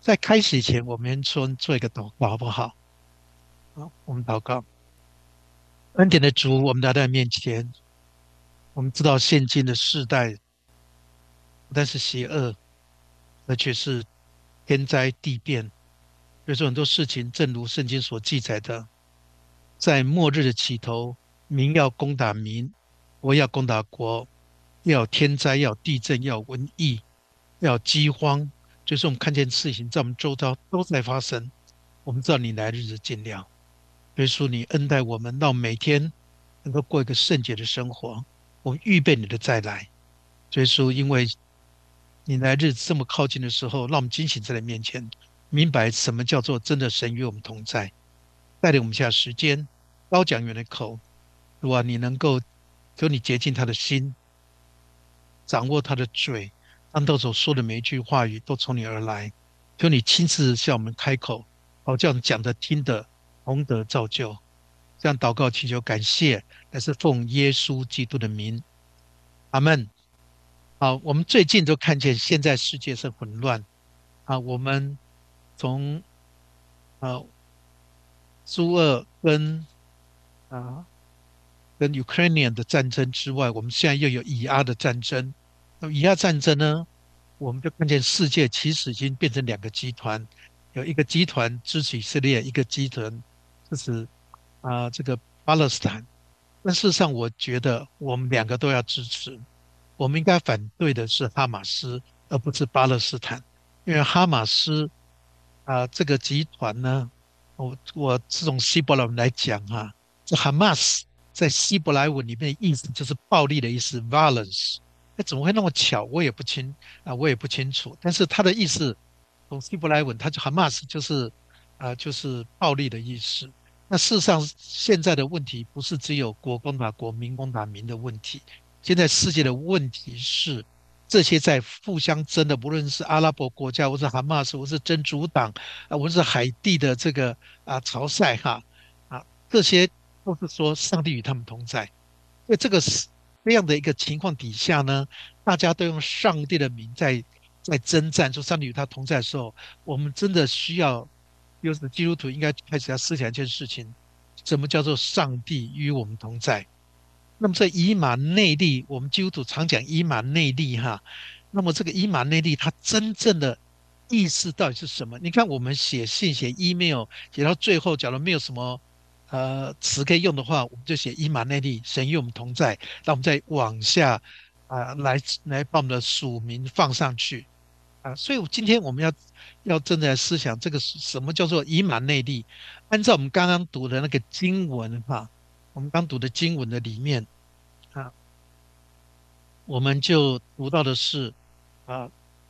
在开始以前，我们先做一个祷告，好不好？好，我们祷告。恩典的主，我们来到你面前，我们知道现今的世代不但是邪恶，而且是天灾地变。所以说很多事情，正如圣经所记载的，在末日的起头，民要攻打民，国要攻打国，要有天灾，要有地震，要有瘟疫，要有饥荒。就是我们看见事情在我们周遭都在发生。我们知道你来日子近了。所以说你恩待我们，让每天能够过一个圣洁的生活。我们预备你的再来。所以说，因为你来日子这么靠近的时候，让我们惊醒在你面前，明白什么叫做真的神与我们同在，带领我们下时间，高讲员的口，主啊，你能够求你洁净他的心，掌握他的嘴，让他所说的每一句话语都从你而来。求你亲自向我们开口，好叫讲的听的同得造就。这样祷告祈求感谢，乃是奉耶稣基督的名，阿门。好，我们最近都看见现在世界是混乱啊，我们从呃苏俄啊跟 Ukrainian 的战争之外，我们现在又有以阿的战争。那么以阿战争呢，我们就看见世界其实已经变成两个集团，有一个集团支持以色列，一个集团支持这个巴勒斯坦。但事实上，我觉得我们两个都要支持。我们应该反对的是哈马斯，而不是巴勒斯坦，因为哈马斯这个集团呢，我这种希伯来文来讲这 Hamas 在希伯来文里面的意思就是暴力的意思 （violence）。那怎么会那么巧？我也不清楚。但是它的意思从希伯来文，它就 Hamas 就是暴力的意思。那事实上，现在的问题不是只有国攻打国、民攻打民的问题。现在世界的问题是，这些在互相争的，不论是阿拉伯国家，或是哈马斯，或是真主党，或是海地的这个朝塞这些都是说上帝与他们同在。在这样的一个情况底下呢，大家都用上帝的名在征战，说上帝与他同在的时候，我们真的需要，就是基督徒应该开始要思想一件事情：什么叫做上帝与我们同在？那么在以马内利，我们基督徒常讲以马内利那么这个以马内利，它真正的意思到底是什么？你看我们写信、写 email，写到最后，假如没有什么词可以用的话，我们就写以马内利，神与我们同在。那我们再往下来把我们的署名放上去所以今天我们要正在思想这个是什么叫做以马内利？按照我们刚刚读的那个经文我们刚读的经文的里面啊，我们就读到的是啊，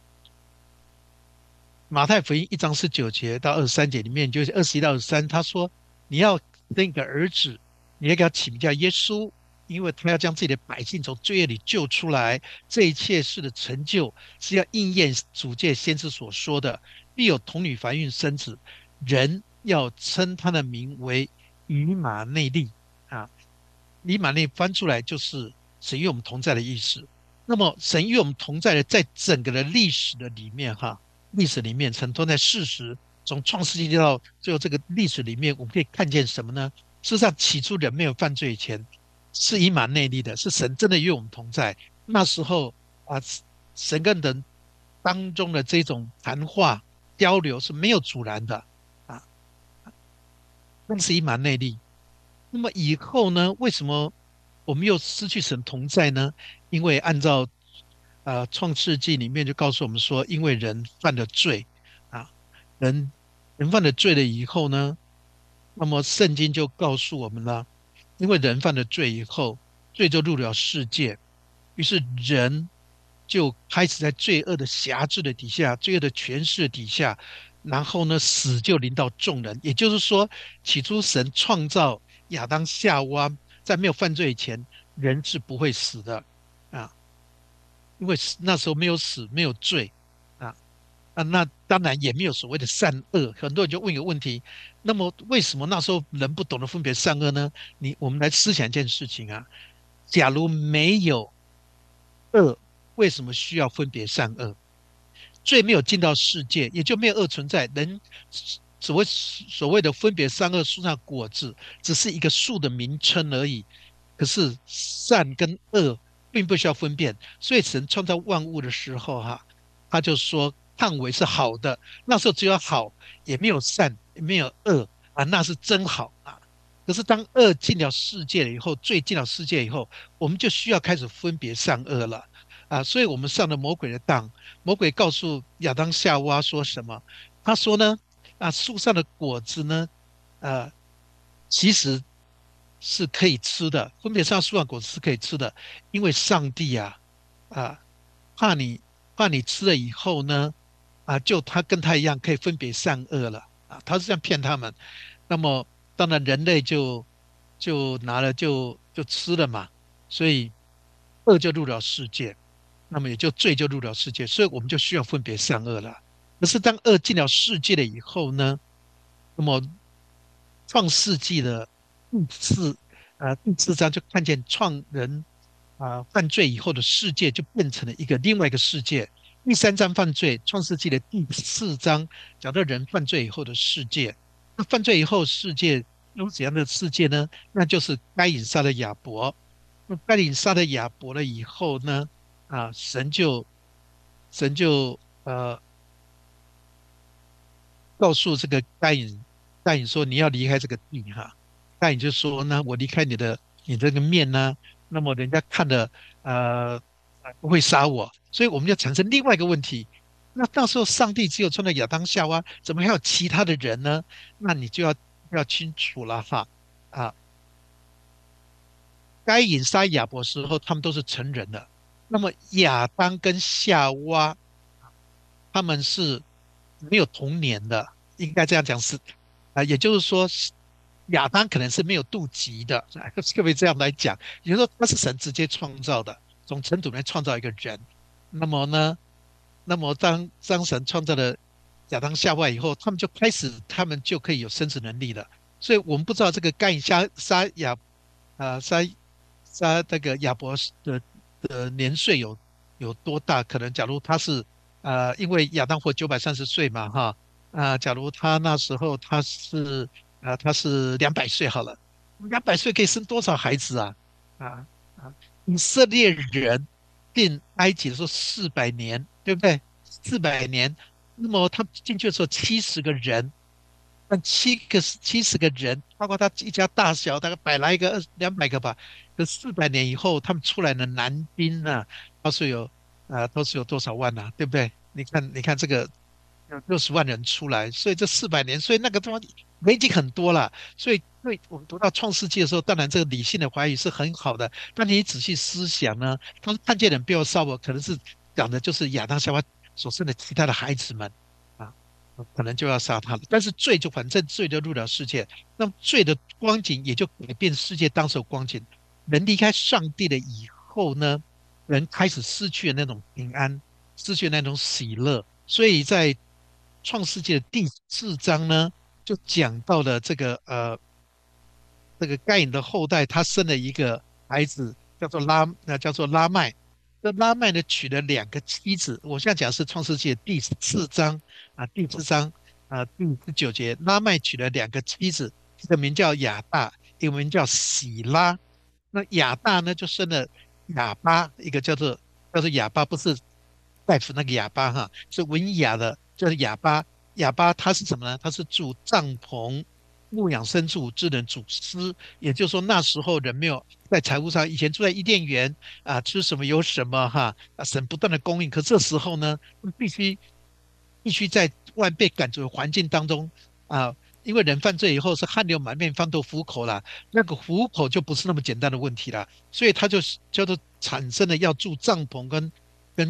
马太福音1章19节到23节里面，就是21到23，他说你要生一个儿子，你要给他起名叫耶稣，因为他要将自己的百姓从罪恶里救出来。这一切事的成就是要应验主诫先知所说的，必有童女怀孕生子，人要称他的名为以马内利啊。以马内翻出来就是神与我们同在的意思。那么神与我们同在的，在整个的历史的里面历史里面曾都在事实，从创世纪到最后这个历史里面，我们可以看见什么呢？事实上，起初人没有犯罪以前，是以马内利的，是神真的与我们同在。那时候啊，神跟人当中的这种谈话交流是没有阻拦的啊，那是以马内利。那么以后呢？为什么我们又失去神同在呢？因为按照创世纪里面就告诉我们说，因为人犯了罪啊，人人犯了罪了以后呢，那么圣经就告诉我们了，因为人犯了罪以后，罪就入了世界，于是人就开始在罪恶的辖制的底下，罪恶的权势底下，然后呢，死就临到众人。也就是说，起初神创造亚当夏娃，在没有犯罪以前，人是不会死的啊，因为那时候没有死，没有罪啊那当然也没有所谓的善恶。很多人就问一个问题：那么为什么那时候人不懂得分别善恶呢？我们来思想一件事情假如没有恶，为什么需要分别善恶？ 罪没有进到世界，也就没有恶存在。人所谓的分别善恶树上的果子，只是一个树的名称而已。可是善跟恶并不需要分辨，所以神创造万物的时候，他就说看为是好的。那时候只有好，也没有善，也没有恶啊，那是真好啊。可是当恶进了世界了以后，罪进了世界以后，我们就需要开始分别善恶了啊。所以我们上了魔鬼的当。魔鬼告诉亚当夏娃说什么？他说呢，树上的果子呢，呃，其实是可以吃的，分别上树上果子是可以吃的，因为上帝啊，怕你怕你吃了以后呢，就他跟他一样可以分别善恶了啊，他是这样骗他们。那么当然人类就拿了就吃了嘛，所以恶就入了世界，那么也就罪就入了世界，所以我们就需要分别善恶了。可是当恶进了世界了以后呢，那么创世纪的第四章就看见创人犯罪以后的世界就变成了另外一个世界。第3章犯罪，创世纪的第4章讲到人犯罪以后的世界。那犯罪以后世界有怎样的世界呢？那就是该隐杀了亚伯。那该隐杀了亚伯了以后呢，神就告诉这个该隐说你要离开这个地该隐就说呢，我离开你这个面呢，那么人家看了不会杀我，所以我们就产生另外一个问题。那到时候上帝只有创造亚当夏娃，怎么还有其他的人呢？那你就要清楚了啊，该隐杀亚伯的时候，他们都是成人了。那么亚当跟夏娃他们是没有童年的，应该这样讲是也就是说，亚当可能是没有肚脐的，可不可以这样来讲？也就是说，他是神直接创造的，从尘土里面创造一个人。那么呢，那么当神创造了亚当夏娃以后，他们就可以有生殖能力了。所以我们不知道这个该隐杀亚啊杀杀那个亚伯的年岁有多大？可能假如他是因为亚当活930岁嘛假如他那时候他是200岁好了，200岁可以生多少孩子啊？啊以色列人进埃及的时候400年，对不对？400年，那么他进去的时候70个人，但70个人，包括他一家大小，大概100来个、200个吧。可400年以后，他们出来的男丁都是有都是有多少万对不对？你看这个有60万人出来，所以这400年，所以那个地方人已经很多了。所以，对我们读到创世纪的时候，当然这个理性的怀疑是很好的。但你仔细思想呢，他说看见人不要杀我，可能是讲的就是亚当夏娃所生的其他的孩子们啊，可能就要杀他了。但是反正罪就入了世界，那么罪的光景也就改变世界当时的光景。人离开上帝了以后呢，人开始失去了那种平安，失去了那种喜乐。所以在创世纪的第4章呢，就讲到了这个该隐的后代，他生了一个孩子，叫做拉麦。这拉麦呢娶了2个妻子。我现在讲的是创世纪的第4章第4章第19节，拉麦娶了2个妻子，一个名叫亚大，一个名叫喜拉。那亚大呢就生了哑巴，一个叫做哑巴，不是大夫那个哑巴是文雅的，叫做哑巴。哑巴他是什么呢？他是住帐篷、牧养牲畜、智能主司。也就是说，那时候人没有在财务上，以前住在伊甸园吃什么有什么神不断的供应。可这时候呢，必须在外被赶逐的环境当中啊。因为人犯罪以后是汗流满面、方得虎口了，那个虎口就不是那么简单的问题了，所以他就叫做产生了要住帐篷跟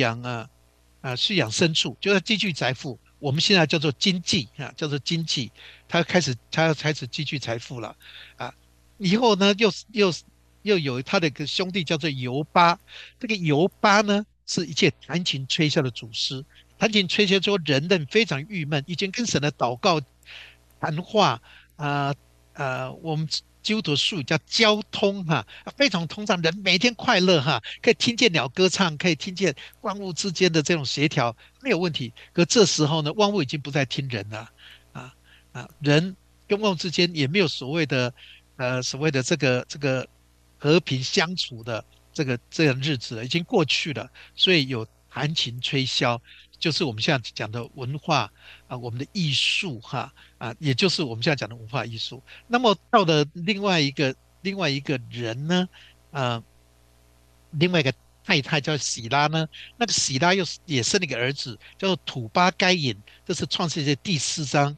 蓄养牲畜，就是积聚财富。我们现在叫做经济叫做经济，他要开始积聚财富了啊。以后呢，又有他的一个兄弟叫做尤巴。这个尤巴呢，是一切弹琴吹箫的祖师。弹琴吹箫说，人们非常郁闷，已经跟神的祷告谈话我们基督徒术语叫交通哈，非常通畅，人每天快乐哈，可以听见鸟歌唱，可以听见万物之间的这种协调，没有问题。可这时候呢，万物已经不再听人了啊人跟万物之间也没有所谓的这个和平相处的这样日子了，已经过去了。所以有弹琴吹箫，就是我们现在讲的文化我们的艺术哈也就是我们现在讲的文化艺术。那么到了另外一个人呢，呃，另外一个太太叫喜拉呢，那个喜拉也生了一个儿子，叫做土巴该隐，这是创世纪第4章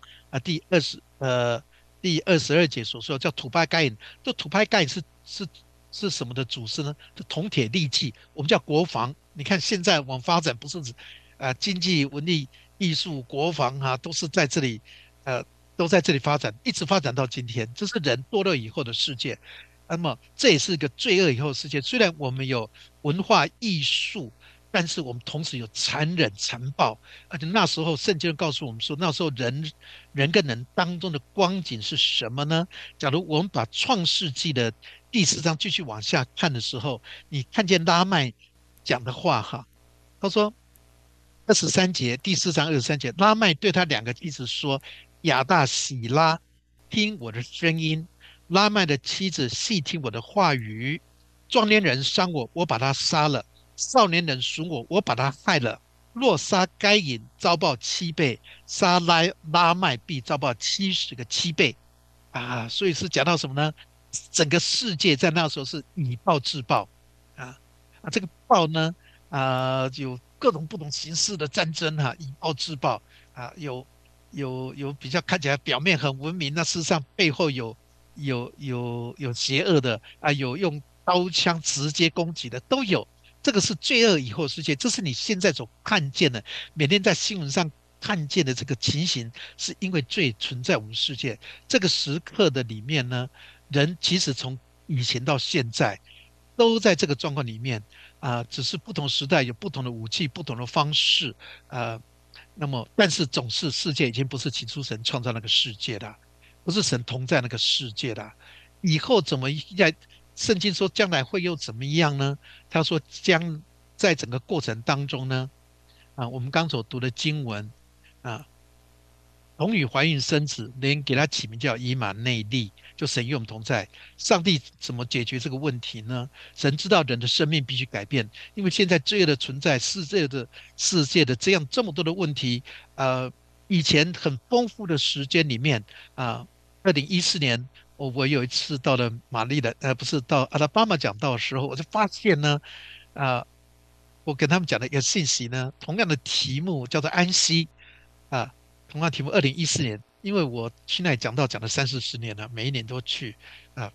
第22节所说叫土巴该隐。这土巴该隐是什么的主事呢？是铜铁利器，我们叫国防。你看现在往发展不是经济、文艺、艺术、国防都是在这里呃都在这里发展，一直发展到今天。这是人堕落以后的世界。那么这也是一个罪恶以后的世界。虽然我们有文化艺术，但是我们同时有残忍残暴。而且那时候圣经告诉我们说，那时候人跟人当中的光景是什么呢？假如我们把创世纪的第4章继续往下看的时候，你看见拉麦讲的话哈，他说23节第4章23节，拉麦对他2个妻子说：亚大喜拉，听我的声音。拉麦的妻子细听我的话语。壮年人伤我，我把他杀了；少年人损我，我把他害了。若杀该隐，遭报7倍；杀拉麦，必遭报70个7倍。所以是讲到什么呢？整个世界在那时候是以暴制暴啊这个暴呢有各种不同形式的战争以暴制暴有比较看起来表面很文明，那事实上背后有邪恶的有用刀枪直接攻击的都有。这个是罪恶以后的世界，这是你现在所看见的，每天在新闻上看见的这个情形，是因为罪存在我们世界这个时刻的里面呢。人其实从以前到现在都在这个状况里面只是不同时代有不同的武器、不同的方式啊、那么但是总是世界已经不是起初神创造那个世界的，不是神同在那个世界的。以后怎么在圣经说将来会又怎么样呢？他说将在整个过程当中呢我们刚所读的经文啊。童女怀孕生子，连给她起名叫以马内利，就神与我们同在。上帝怎么解决这个问题呢？神知道人的生命必须改变，因为现在罪恶的存在，世界的这么多的问题，以前很丰富的时间里面2014年，我有一次到了玛丽的，不是到阿拉巴马讲道的时候，我就发现呢，啊、我跟他们讲的一个信息呢，同样的题目叫做安息啊。同样题目2014年，因为我去那里讲道讲了30-40年了，每一年都去啊。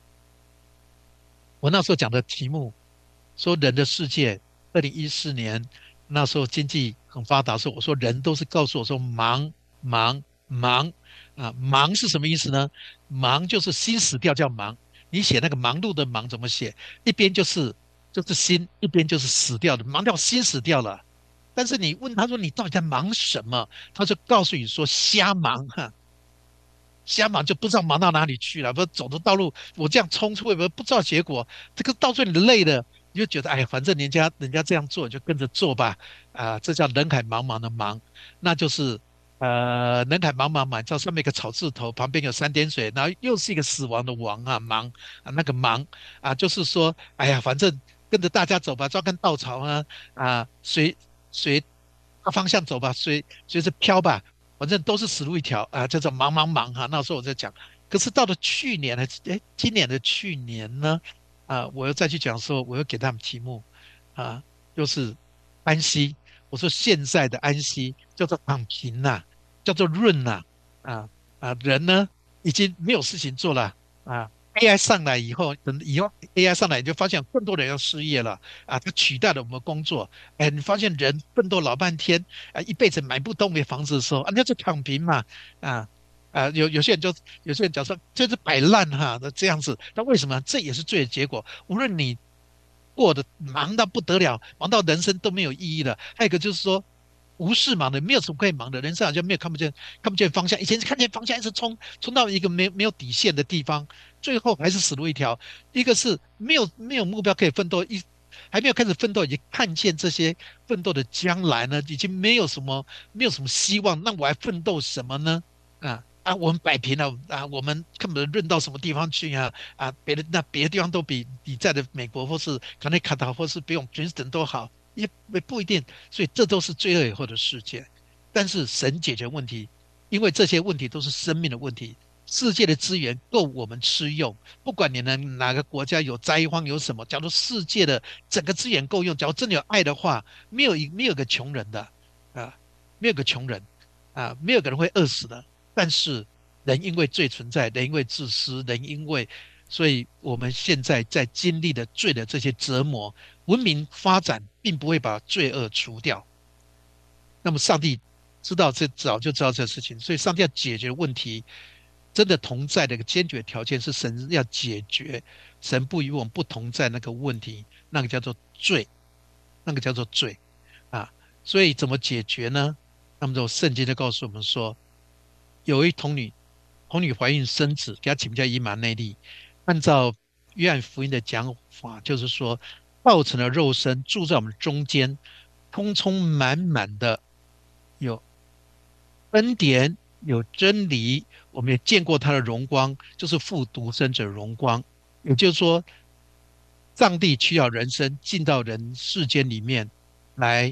我那时候讲的题目说人的世界，2014年那时候经济很发达的时候，我说人都是告诉我说忙忙忙忙是什么意思呢？忙就是心死掉叫忙。你写那个忙碌的忙怎么写？一边就是心，一边就是死掉的，忙掉心死掉了。但是你问他说你到底在忙什么，他就告诉你说瞎忙瞎忙就不知道忙到哪里去了。不走的道路，我这样冲出去，不知道结果。这个到最后你累了，你就觉得哎，反正人家这样做，就跟着做吧。这叫人海茫茫的茫，那就是人海茫茫茫，叫上面一个草字头，旁边有3点水，然后又是一个死亡的亡忙那个忙就是说，哎呀，反正跟着大家走吧，照根稻草随大方向走吧，随着飘吧。反正都是死路一条叫做忙忙忙那时候我在讲，可是到了去年呢，今年的去年呢，我又再去讲说，我又给他们题目啊，就是安息。我说现在的安息叫做躺平叫做润人呢已经没有事情做了AI 上来以后，等以后 AI 上来，你就发现更多人要失业了它取代了我们的工作。哎，你发现人奋斗老半天一辈子买不动的房子的时候那就躺平嘛啊有些人讲说这是摆烂那这样子，那为什么？这也是罪的结果。无论你过得忙到不得了，忙到人生都没有意义了。还有一个就是说， 无事忙的，没有什么可以忙的，人生好像没有看不见方向。以前是看见方向，一直冲到一个没有底线的地方，最后还是死路一条。一个是没有目标可以奋斗，还没有开始奋斗，已经看见这些奋斗的将来呢，已经没有什么希望，那我还奋斗什么呢？我们摆平了我们根本论到什么地方去别的地方都比你在的美国或是卡内卡达或是比我们 Princeton 都好，也不一定，所以这都是罪恶以后的世界。但是神解决问题，因为这些问题都是生命的问题，世界的资源够我们吃用，不管你能哪个国家有灾荒有什么，假如世界的整个资源够用，假如真的有爱的话，没有个穷人的啊，没有个穷人没有个人会饿死的。但是人因为罪存在，人因为自私，所以我们现在在经历的罪的这些折磨，文明发展并不会把罪恶除掉。那么上帝早就知道这事情，所以上帝要解决问题，真的同在的一个坚决条件是神要解决神不与我们不同在那个问题，那个叫做罪，那个叫做罪啊。所以怎么解决呢？那么就圣经就告诉我们说，有一童女怀孕生子，给她起名叫以马内利。按照约翰福音的讲法，就是说，道成了肉身，住在我们中间，充充满满的有恩典，有真理。我们也见过他的荣光，就是父独生者荣光。也就是说，上帝需要人生进到人世间里面来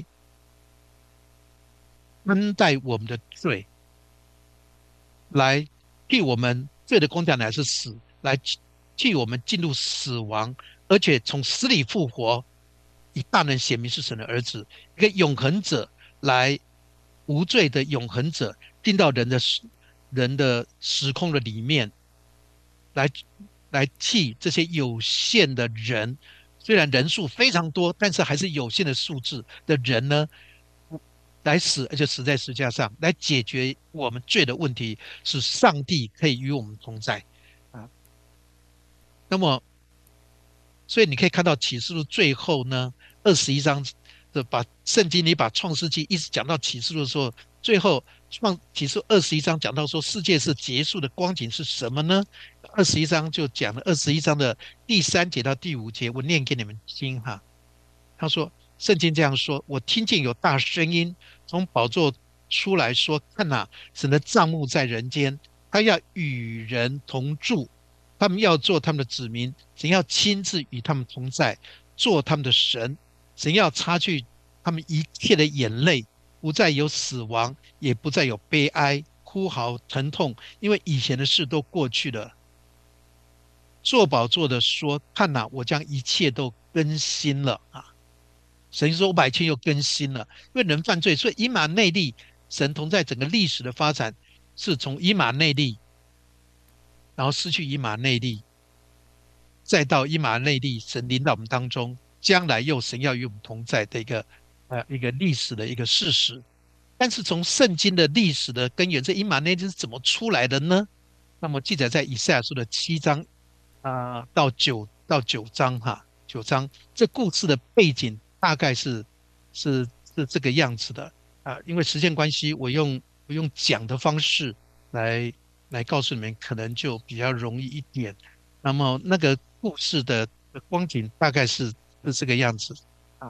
恩待我们的罪，来替我们罪的工价乃是死，来替我们进入死亡，而且从死里复活，以大能显明是神的儿子，一个永恒者来无罪的永恒者进到人的时空的里面，来来替这些有限的人，虽然人数非常多，但是还是有限的数字的人呢，来死，而且死在十字架上，来解决我们罪的问题，使上帝可以与我们同在啊。那么，所以你可以看到启示录最后呢，21章把圣经里把创世纪一直讲到启示录的时候，最后启示21章讲到说世界是结束的光景是什么呢？21章就讲了21章的第3节到第5节，我念给你们听哈。他说，圣经这样说：我听见有大声音从宝座出来说：看哪，神的帐幕在人间，他要与人同住，他们要做他们的子民，神要亲自与他们同在，做他们的神。神要擦去他们一切的眼泪，不再有死亡，也不再有悲哀、哭嚎、疼痛，因为以前的事都过去了。做宝座的说：看哪，我将一切都更新了啊！神说我把一切又更新了，因为人犯罪，所以以马内利，神同在整个历史的发展是从以马内利，然后失去以马内利，再到以马内利，神临到我们当中，将来又神要与我们同在的一个历史的一个事实。但是从圣经的历史的根源，这以马内利是怎么出来的呢？那么记载在以赛亚书的7章到9章9章，这故事的背景大概是这个样子的因为时间关系，我用讲的方式来告诉你们，可能就比较容易一点。那么那个故事的光景大概是这个样子啊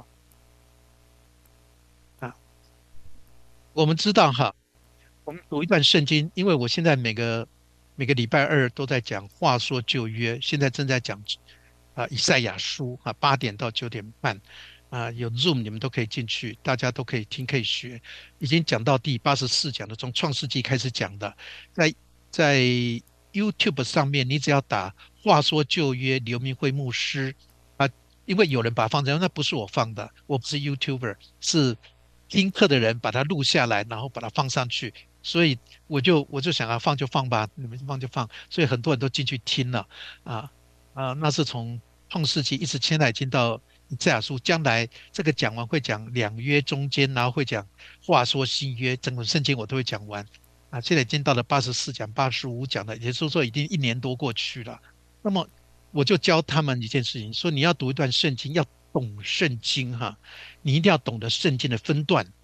啊，我们知道哈，我们读一段圣经，因为我现在每个礼拜二都在讲话说旧约，现在正在讲以赛亚书8点到9点半有 Zoom 你们都可以进去，大家都可以听可以学，已经讲到第84讲的，从创世纪开始讲的，在 YouTube 上面，你只要打话说旧约刘明辉牧师啊，因为有人把它放在，那不是我放的，我不是 YouTuber，是听课的人把它录下来，然后把它放上去，所以我就想要放就放吧，你们放就放，所以很多人都进去听了啊那是从创世纪一直现在已经到以赛亚书，将来这个讲完会讲2约中间，然后会讲话说新约，整本圣经我都会讲完现在已经到了84讲、85讲了，也就是说已经1年多过去了。那么我就教他们一件事情，说你要读一段圣经，要懂圣经哈，你一定要懂得圣经的分段。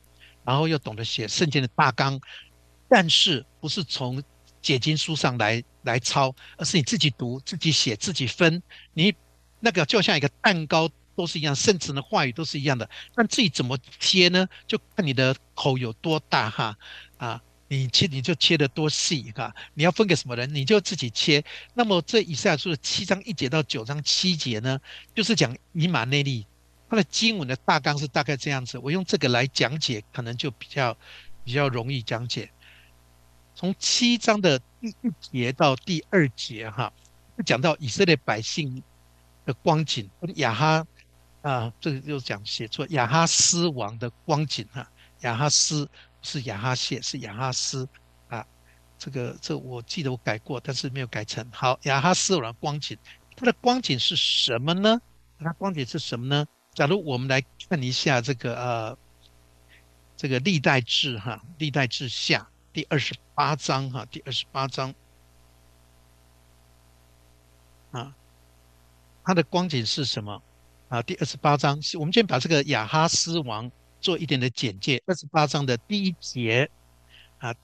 然后又懂得写圣经的大纲，但是不是从解经书上来抄，而是你自己读、自己写、自己分。你那个就像一个蛋糕都是一样，圣词的话语都是一样的，但自己怎么切呢？就看你的口有多大哈啊。你就切得多细哈，你要分给什么人，你就自己切。那么这以赛亚书的7章1节到9章7节呢，就是讲以马内利，它的经文的大纲是大概这样子。我用这个来讲解，可能就比较容易讲解。从7章的第1节到第2节哈，讲到以色列百姓的光景，亚哈这个就讲写错，亚哈斯王的光景哈，亚哈斯不是亚哈谢，是亚哈斯啊。这我记得我改过，但是没有改成好。亚哈斯王的光景，它的光景是什么呢？它光景是什么呢？假如我们来看一下这个历代志哈，历代志下第28章哈，第28章啊，它的光景是什么啊？第28章，我们先把这个亚哈斯王做一点的简介。28章的第1节啊，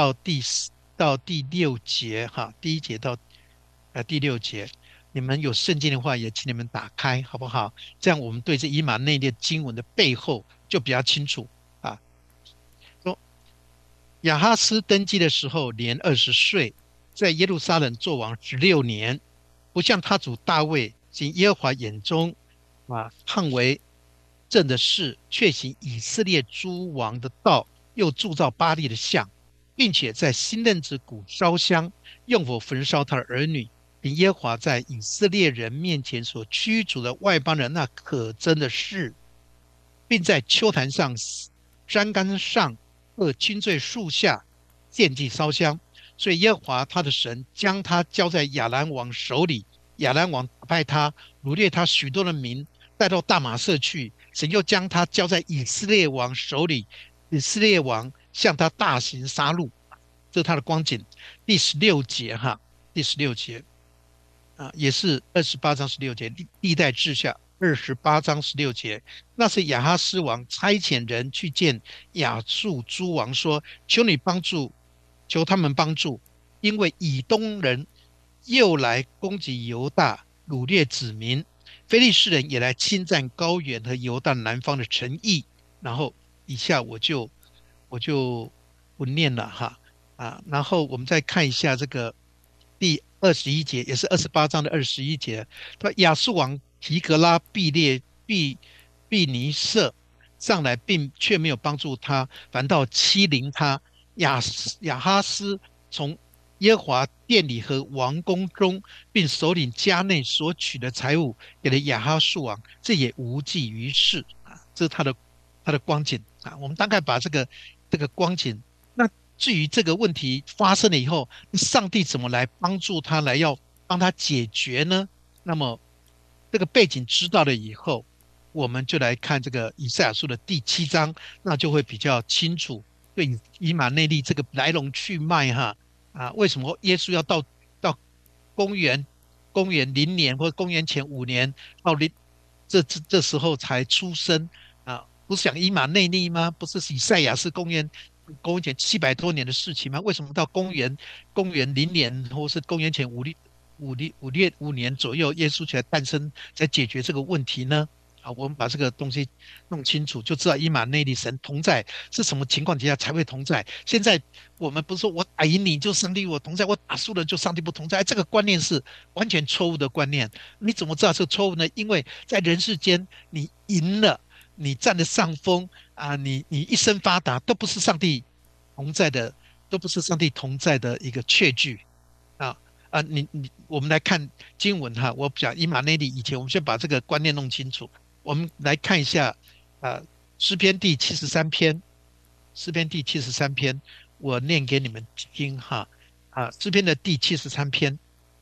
到第6节哈，第1节到第6节，你们有圣经的话，也请你们打开好不好？这样我们对这以马内利经文的背后就比较清楚啊。说亚哈斯登基的时候年20岁，在耶路撒冷作王16年，不像他主大卫行耶和华眼中看为正的事，却行以色列诸王的道，又铸造巴力的像，并且在新任之谷烧香，用火焚烧他的儿女，并耶和华在以色列人面前所驱逐的外邦人那可憎的事，并在秋坛上、山冈上和青翠树下献祭烧香。所以耶和华他的神将他交在亚兰王手里，亚兰王打败他，掳掠他许多的民，带到大马色去。神又将他交在以色列王手里，以色列王向他大行杀戮。这是他的光景。第16节哈，第16节也是28章16节，历代志下28章16节。那是亚哈斯王差遣人去见亚述诸王说：求你帮助，求他们帮助，因为以东人又来攻击犹大，掳掠子民。非利士人也来侵占高原和犹大南方的城邑。然后以下我就不念了哈然后我们再看一下这个第21节，也是28章的21节。他亚述王提格拉毕尼色上来，并却没有帮助他，反倒欺凌他。亚哈斯从耶和华殿里和王宫中，并首领家内所取的财物，给了亚哈述王，这也无济于事这是他的光景我们大概把这个光景，那至于这个问题发生了以后，上帝怎么来帮助他，要帮他解决呢？那么这个背景知道了以后，我们就来看这个以赛亚书的第7章，那就会比较清楚对以马内利这个来龙去脉为什么耶稣要到公元0年或公元前5年到这时候才出生不是讲以马内利吗？不是以赛亚是公元前700多年的事情吗？为什么到公元0年或是公元前5年左右，耶稣才诞生，才解决这个问题呢？我们把这个东西弄清楚，就知道以马内利神同在是什么情况底下才会同在。现在我们不是说我打赢你就上帝我同在，我打输了就上帝不同在，这个观念是完全错误的观念。你怎么知道这个错误呢？因为在人世间，你赢了，你占了上风你一生发达，都不是上帝同在的，都不是上帝同在的一个确据啊。我们来看经文我讲以马内利以前，我们先把这个观念弄清楚。我们来看一下诗篇第73篇，诗篇第73篇，我念给你们听诗篇的第73篇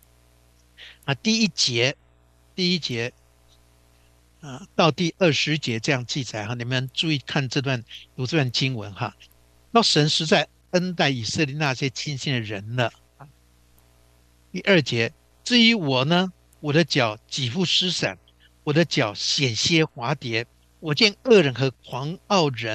第一节到第20节这样记载你们注意看读这段经文那神实在恩待以色列那些亲信的人了第2节，至于我呢，我的脚几乎失散，我的脚险些滑跌。我见恶人和狂傲人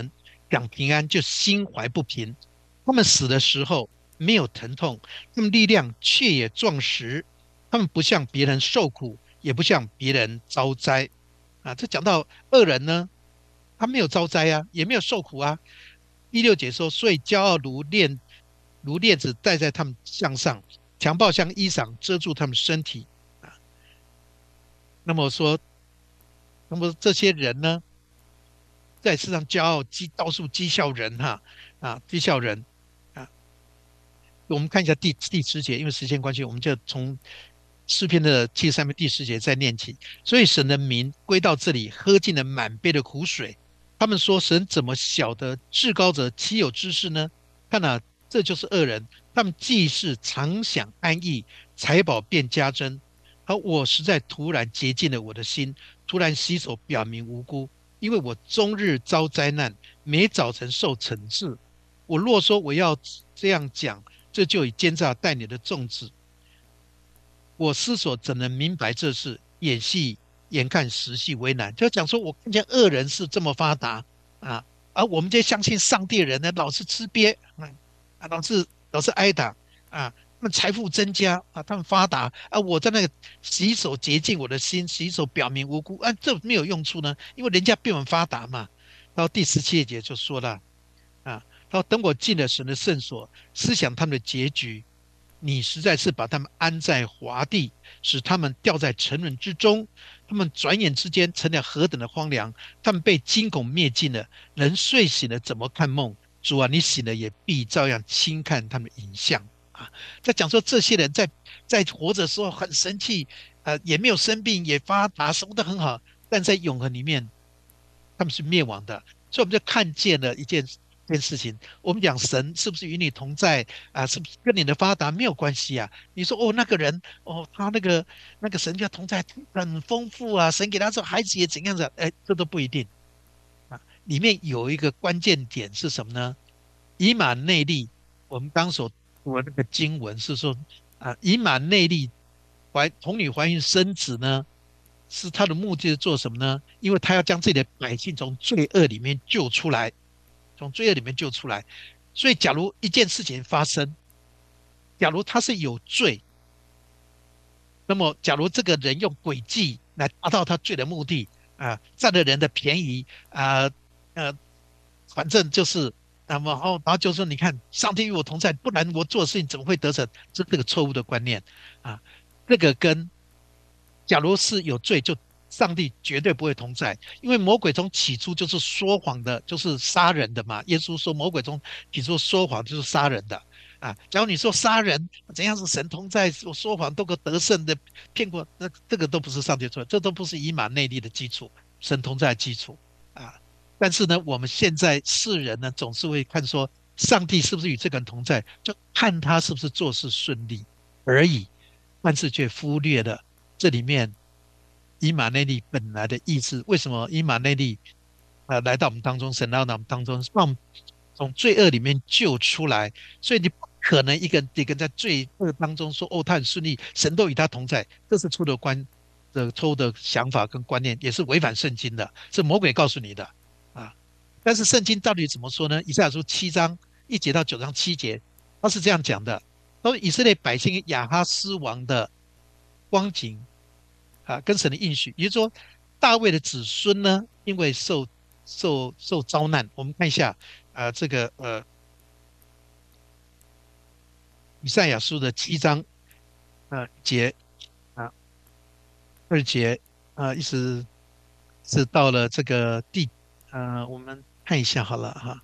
讲平安就心怀不平。他们死的时候没有疼痛，他们力量却也壮实。他们不向别人受苦，也不向别人遭灾。啊，这讲到恶人呢，他没有遭灾啊，也没有受苦啊。第6节说，所以骄傲如链子戴在他们项上，强暴像衣裳遮住他们身体啊。那么说，那么这些人呢，在世上骄傲，到处讥笑人哈讥笑人啊。我们看一下第10节，因为时间关系，我们就从诗篇的73篇第10节再念起。所以神的民归到这里，喝尽了满杯的苦水。他们说：神怎么晓得至高者岂有知识呢？看啊，这就是恶人。他们既是常享安逸，财宝便加增。而我实在突然洁净了我的心，突然洗手表明无辜，因为我终日遭灾难，每早晨受惩治。我若说我要这样讲，这就以奸诈待你的粽子。我思索怎能明白这事？演戏眼看实系为难，就讲说我看见恶人是这么发达啊，而我们这些相信上帝的人呢，老是吃瘪老是挨打啊，他们财富增加啊，他们发达啊，我在那个洗手洁净我的心，洗手表明无辜啊，这没有用处呢，因为人家比我们发达嘛。到第17节就说了啊，他说等我进了神的圣所，思想他们的结局，你实在是把他们安在华地，使他们掉在沉沦之中。他们转眼之间成了何等的荒凉！他们被惊恐灭尽了。人睡醒了怎么看梦？主啊，你醒了也必照样轻看他们的影像啊！在讲说这些人在活着的时候很生气，也没有生病，也发达，什么都很好，但在永恒里面他们是灭亡的。所以我们就看见了一件事情，我们讲神是不是与你同在啊？是不是跟你的发达没有关系啊？你说哦，那个人哦，他那个神就同在很丰富啊，神给他这孩子也怎样子，哎，这都不一定啊。里面有一个关键点是什么呢？以马内利，我们当所读的那个经文是说以马内利童女怀孕生子呢，是他的目的是做什么呢？因为他要将自己的百姓从罪恶里面救出来，从罪恶里面救出来。所以，假如一件事情发生，假如他是有罪，那么假如这个人用诡计来达到他罪的目的占了人的便宜呃，反正就是然后就说，你看，上帝与我同在，不然我做的事情怎么会得逞？这个错误的观念啊，这个跟假如是有罪，就上帝绝对不会同在，因为魔鬼从起初就是说谎的，就是杀人的嘛。耶稣说，魔鬼从起初说谎就是杀人的假如你说杀人怎样是神同在，说谎都可得胜的骗过，那这个都不是上帝做的，这都不是以马内利的基础，神同在的基础啊。但是呢，我们现在世人呢，总是会看说，上帝是不是与这个人同在，就看他是不是做事顺利而已，但是却忽略了这里面以马内利本来的意思。为什么以马内利来到我们当中，神来到我们当中，把我们从罪恶里面救出来？所以你不可能一个人在罪恶当中说哦，他很顺利，神都与他同在，这是错误的想法跟观念，也是违反圣经的，是魔鬼告诉你的啊。但是圣经到底怎么说呢？以赛亚书7章1节到9章7节，他是这样讲的：说以色列百姓亚哈斯王的光景跟神的应许，也就是说，大卫的子孙呢，因为受遭难。我们看一下这个以赛亚书的7章节啊2节一直是到了这个我们看一下好了哈，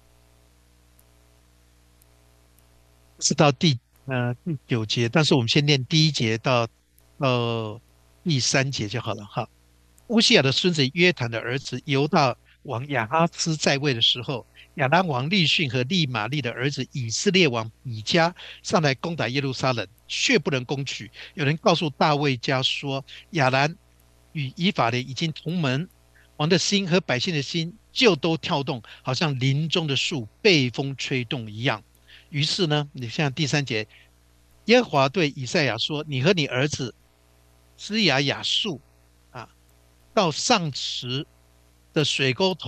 是到第9节，但是我们先念第1节到第3节就好了哈。乌西亚的孙子约坦的儿子犹大王亚哈斯在位的时候，亚兰王利逊和利玛利的儿子以色列王比加上来攻打耶路撒冷，却不能攻取。有人告诉大卫家说，亚兰与以法莲已经同盟，王的心和百姓的心就都跳动，好像林中的树被风吹动一样。于是呢，你像第3节，耶和华对以赛亚说：“你和你儿子施雅雅述啊，到上池的水沟头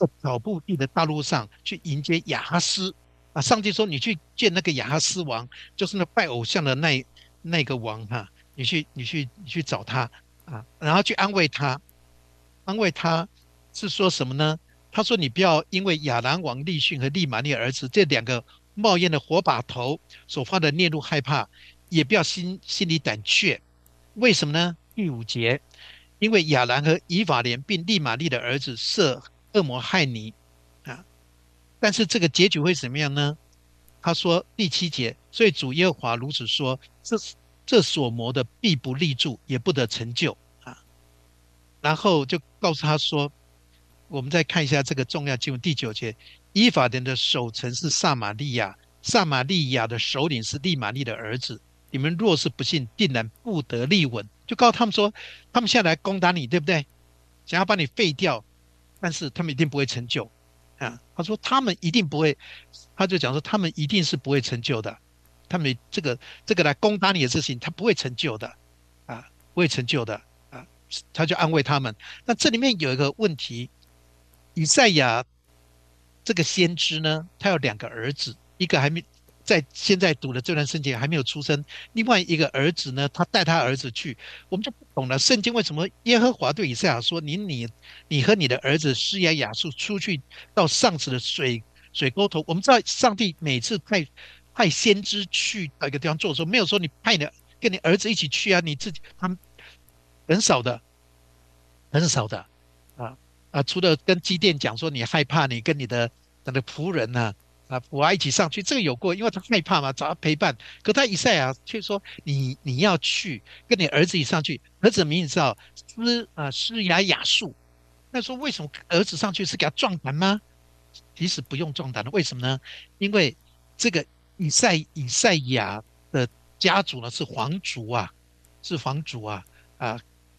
草布地的大路上去迎接亚哈斯啊。上帝说你去见那个亚哈斯王，就是那拜偶像的那个王哈、你去找他啊，然后去安慰他。安慰他是说什么呢？他说你不要因为亚兰王利逊和利玛利儿子这两个冒烟的火把头所发的烈怒害怕，也不要心里胆怯。为什么呢？第5节，因为亚兰和以法莲并利玛利的儿子设恶魔害你啊。但是这个结局会怎么样呢？他说第7节，所以主耶和华如此说：这所谋的必不立住，也不得成就啊。然后就告诉他说，我们再看一下这个重要经文第9节，以法莲的守城是撒玛利亚，撒玛利亚的首领是利玛利的儿子。你们若是不信，定然不得立稳。就告诉他们说，他们现在来攻打你，对不对？想要把你废掉，但是他们一定不会成就啊。他说他们一定不会，他就讲说他们一定是不会成就的。他们这个来攻打你的事情，他不会成就的啊，不会成就的啊。他就安慰他们。那这里面有一个问题，以赛亚这个先知呢，他有2个儿子，一个还没在现在读的这段圣经还没有出生，另外一个儿子呢，他带他儿子去，我们就不懂了。圣经为什么耶和华对以赛亚说：你和你的儿子施雅雅述出去到上次的水沟头？我们知道上帝每次派先知去到一个地方做的时候，没有说你派跟你儿子一起去啊，你自己他们很少的，很少的啊。除了跟基甸讲说你害怕，你跟你的仆人呢我要一起上去，这个有过，因为他害怕嘛，找他陪伴。可他以赛亚却说你要去跟你儿子一起上去，儿子名字叫施雅雅述。那说为什么儿子上去是给他壮胆吗？其实不用壮胆的，为什么呢？因为这个以赛亚的家族呢是皇族啊，是皇族啊啊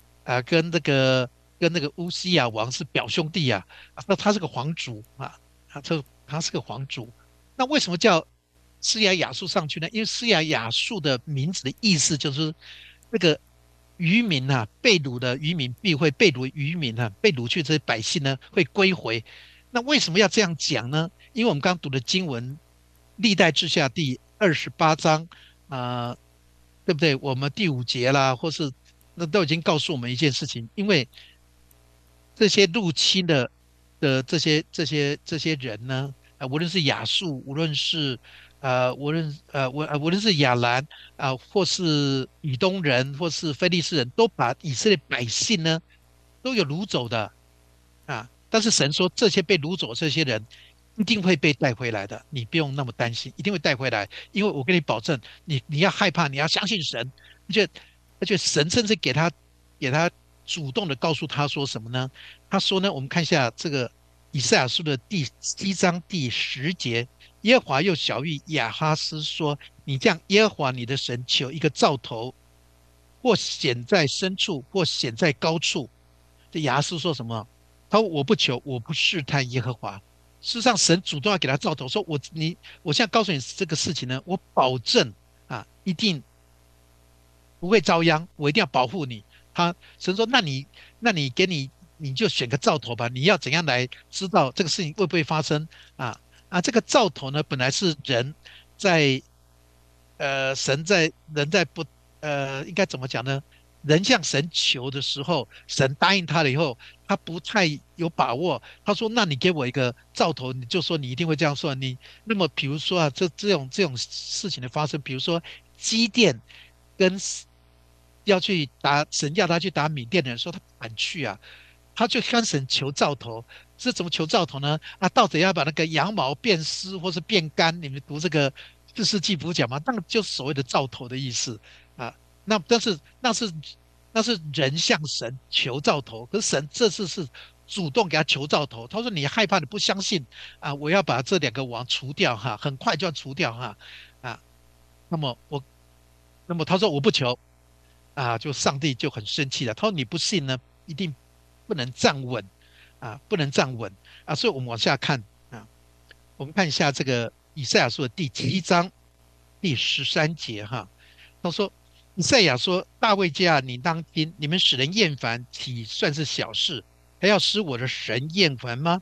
跟那个乌西亚王是表兄弟啊。那他是个皇族啊，他是个皇族。那为什么叫施雅雅述上去呢？因为施雅雅述的名字的意思就是那个渔民啊，被掳的渔民必会被掳渔民啊，被掳去这些百姓呢会归回。那为什么要这样讲呢？因为我们刚刚读的经文历代志下第28章啊、对不对？我们第5节啦，或是那都已经告诉我们一件事情，因为这些入侵的这些人呢，无论是亚述，无论是亚兰或是以东人，或是非利士人，都把以色列百姓呢都有掳走的啊。但是神说，这些被掳走的这些人一定会被带回来的，你不用那么担心，一定会带回来，因为我跟你保证，你要害怕，你要相信神。而且而且神甚至给他主动的告诉他说什么呢？他说呢，我们看一下这个以赛亚书的第7章第10节，耶和华又晓谕亚哈斯说：你将耶和华你的神求一个兆头，或显在深处，或显在高处。这亚哈斯说什么？他说我不求，我不试探耶和华。事实上，神主动要给他兆头，说我现在告诉你这个事情呢，我保证一定不会遭殃，我一定要保护你。神说，那你你就选个兆头吧，你要怎样来知道这个事情会不会发生这个兆头呢，本来是在人在不应该怎么讲呢？人向神求的时候，神答应他了以后，他不太有把握。他说：“那你给我一个兆头，你就说你一定会这样说。那么比如说这种事情的发生，比如说基甸跟神要他去打缅甸的人说他不敢去啊，他就跟神求兆头。是怎么求兆头呢？到底要把那个羊毛变湿或是变干？你们读这个四世纪不讲吗？那个就是所谓的兆头的意思啊。但是人向神求兆头，可是神这次是主动给他求兆头。他说你害怕，你不相信我要把这两个王除掉哈，很快就要除掉哈啊。那么他说我不求就上帝就很生气了。他说你不信呢，一定不能站稳不能站稳所以我们往下看我们看一下这个以赛亚书的第7章第13节哈。他说以赛亚说：大卫家你当听，你们使人厌烦，岂算是小事？还要使我的神厌烦吗？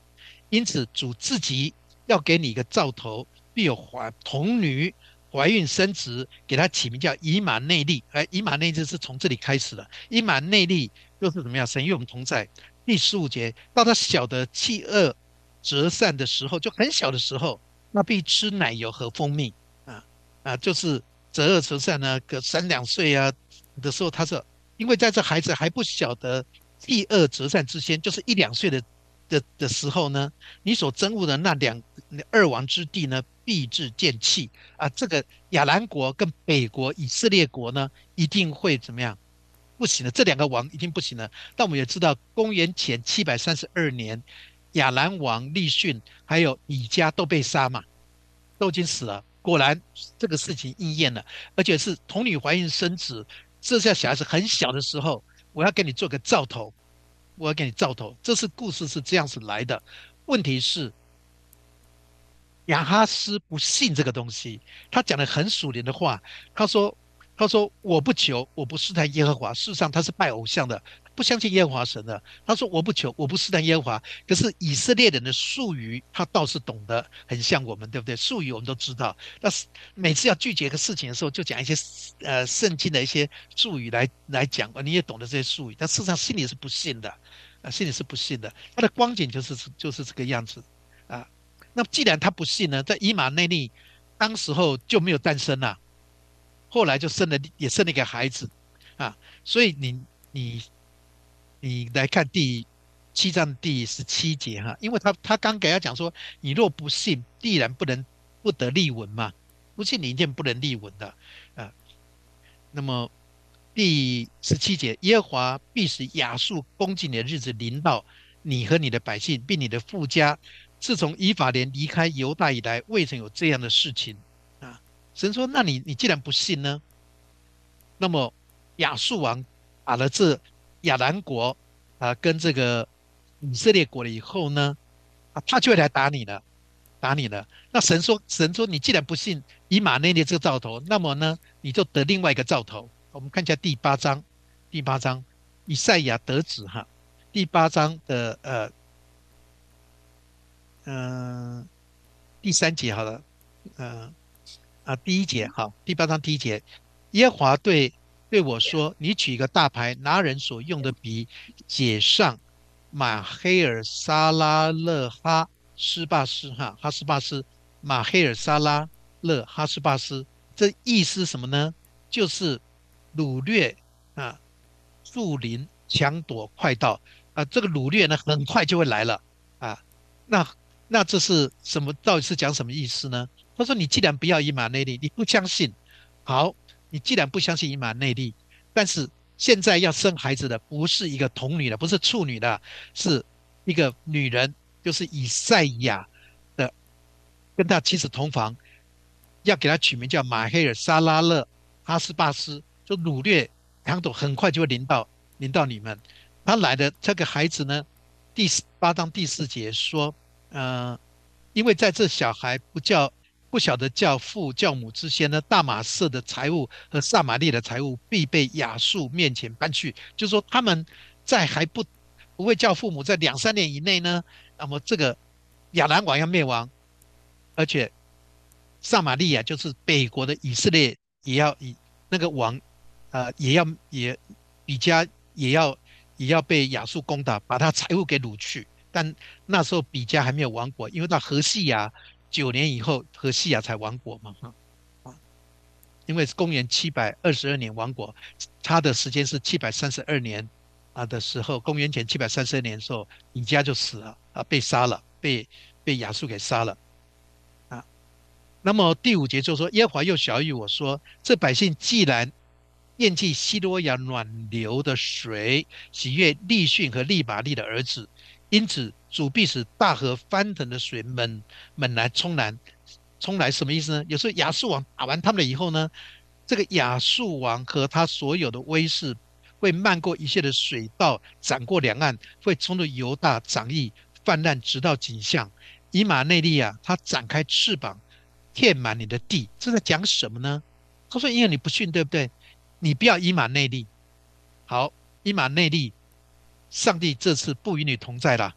因此主自己要给你一个兆头，必有童女怀孕生殖，给他起名叫以马内利。以马内利是从这里开始的。以马内利就是怎么样？神与我们同在。第15节，到他小的弃恶折善的时候，就很小的时候，那必吃奶油和蜂蜜啊就是折恶折善呢，个3、2岁啊的时候，他说，因为在这孩子还不晓得弃恶折善之先，就是1、2岁的时候呢，你所憎恶的那二王之地呢，必致见弃这个亚兰国跟北国以色列国呢，一定会怎么样？不行了，这两个王一定不行了。但我们也知道，公元前732年，亚兰王利逊还有以加都被杀嘛，都已经死了。果然这个事情应验了，而且是童女怀孕生子，这下小孩子很小的时候，我要给你做个兆头，我要给你兆头。这是故事是这样子来的。问题是亚哈斯不信这个东西，他讲的很属灵的话。他说：“他说我不求，我不试探耶和华。事实上他是拜偶像的，不相信耶和华神的。他说我不求，我不试探耶和华。可是以色列人的术语，他倒是懂得，很像我们，对不对？术语我们都知道。但是每次要拒绝一个事情的时候，就讲一些圣经的一些术语来讲，你也懂得这些术语，但事实上心里是不信的，心里是不信的。他的光景就是这个样子啊。”那既然他不信呢，在以马内利当时候就没有诞生了，后来就也生了一个孩子所以你来看第7章第17节因为他刚给他讲说，你若不信，必然不得立稳嘛，不信你一定不能立稳的啊。那么第17节，耶和华必使亚述攻击你的日子临到你和你的百姓，并你的富家。自从以法莲离开犹大以来，未曾有这样的事情啊。神说：“那你既然不信呢，那么亚述王打了这亚兰国跟这个以色列国了以后呢，他就会来打你了，打你了。那神说你既然不信以马内利这个兆头，那么呢，你就得另外一个兆头。我们看一下第八章，以赛亚得子第8章的呃第3节好了，呃第1节第8章第1节，耶和华对我说：“你取一个大牌，拿人所用的笔，写上马黑尔沙拉勒哈斯巴斯，马黑尔沙拉勒哈斯巴斯。这意思是什么呢？就是掳掠啊，树林抢夺快到这个掳掠呢，很快就会来了啊。那这是什么？到底是讲什么意思呢？他说：“你既然不要以马内利，你不相信，好，你既然不相信以马内利，但是现在要生孩子的不是一个童女的，不是处女的，是一个女人，就是以赛亚的，跟他妻子同房，要给他取名叫马黑尔沙拉勒哈斯巴斯，就掳掠抢夺，很快就会临到你们。他来的这个孩子呢，第8章第4节说。”因为在这小孩不晓得叫父叫母之先呢，大马色的财物和撒玛利的财物必被亚述面前搬去。就是说他们在还不会叫父母，在2、3年以内呢，那么这个亚兰王要灭亡，而且撒玛利亚就是北国的以色列也要以那个王比加也要被亚述攻打，把他财物给掳去。但那时候比加还没有亡国，因为到何西亚9年以后，何西亚才亡国嘛因为是公元722年亡国，他的时间是732年的时候，公元前732年的时候，比加就死了被杀了，被亚述给杀了啊。那么第5节就说，耶和华又晓谕我说，这百姓既然厌弃希罗亚暖流的水，喜悦利逊和利玛利的儿子，因此主必使大河翻腾的水猛然冲来什么意思呢？有时候亚述王打完他们了以后呢，这个亚述王和他所有的威势会漫过一切的水道，涨过两岸，会冲入犹大，涨溢泛滥，直到景象。以马内利啊，他展开翅膀，填满你的地。这在讲什么呢？他说：因为你不信，对不对？你不要以马内利。好，以马内利，上帝这次不与你同在了。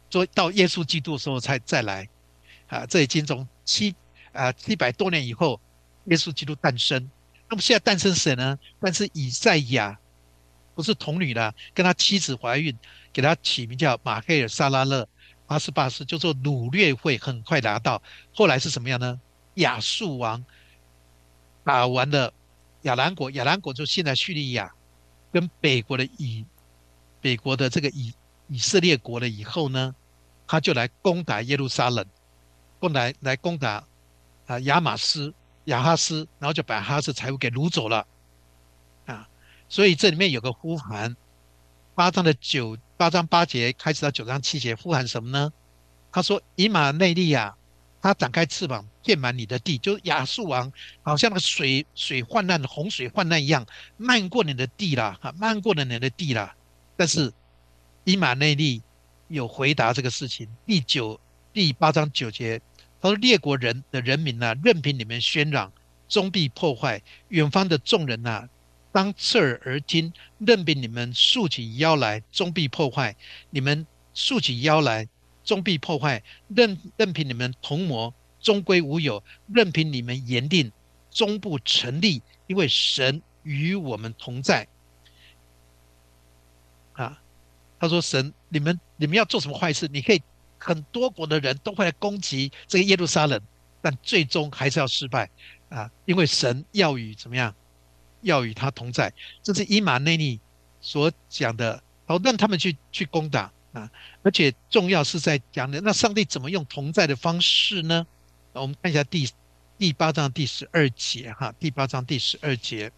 到耶稣基督的时候才再来啊。这已经从700多年以后，耶稣基督诞生。那么现在诞生谁呢？但是以赛亚不是童女了，跟他妻子怀孕，给他起名叫马黑尔沙拉勒88世，就说掳掠会很快达到。后来是什么样呢？亚述王打完了亚兰国，亚兰国就现在叙利亚跟北国的这个以色列国了以后呢，他就来攻打耶路撒冷，攻打亚哈斯，然后就把哈斯财物给掳走了啊。所以这里面有个呼喊，8章8节开始到9章7节呼喊什么呢？他说：以马内利啊，他展开翅膀，遍满你的地，就是亚述王，好像那个水泛滥、洪水泛滥一样，漫过你的地啦，漫过了你的地啦。但是以马内利有回答这个事情，第8章9节，他说：列国人的人民呐、任凭你们喧嚷，终必破坏；远方的众人呐、当侧耳而听，任凭你们竖起腰来，终必破坏。你们竖起腰来，终必破坏；任凭你们同谋，终归无有；任凭你们言定，终不成立。因为神与我们同在啊。他说：神，你们要做什么坏事？你可以很多国的人都会来攻击这个耶路撒冷，但最终还是要失败啊，因为神要与怎么样？要与他同在。这是以马内利所讲的。好，让他们去攻打啊，而且重要是在讲的，那上帝怎么用同在的方式呢？我们看一下第8章第12节哈，第8章第12节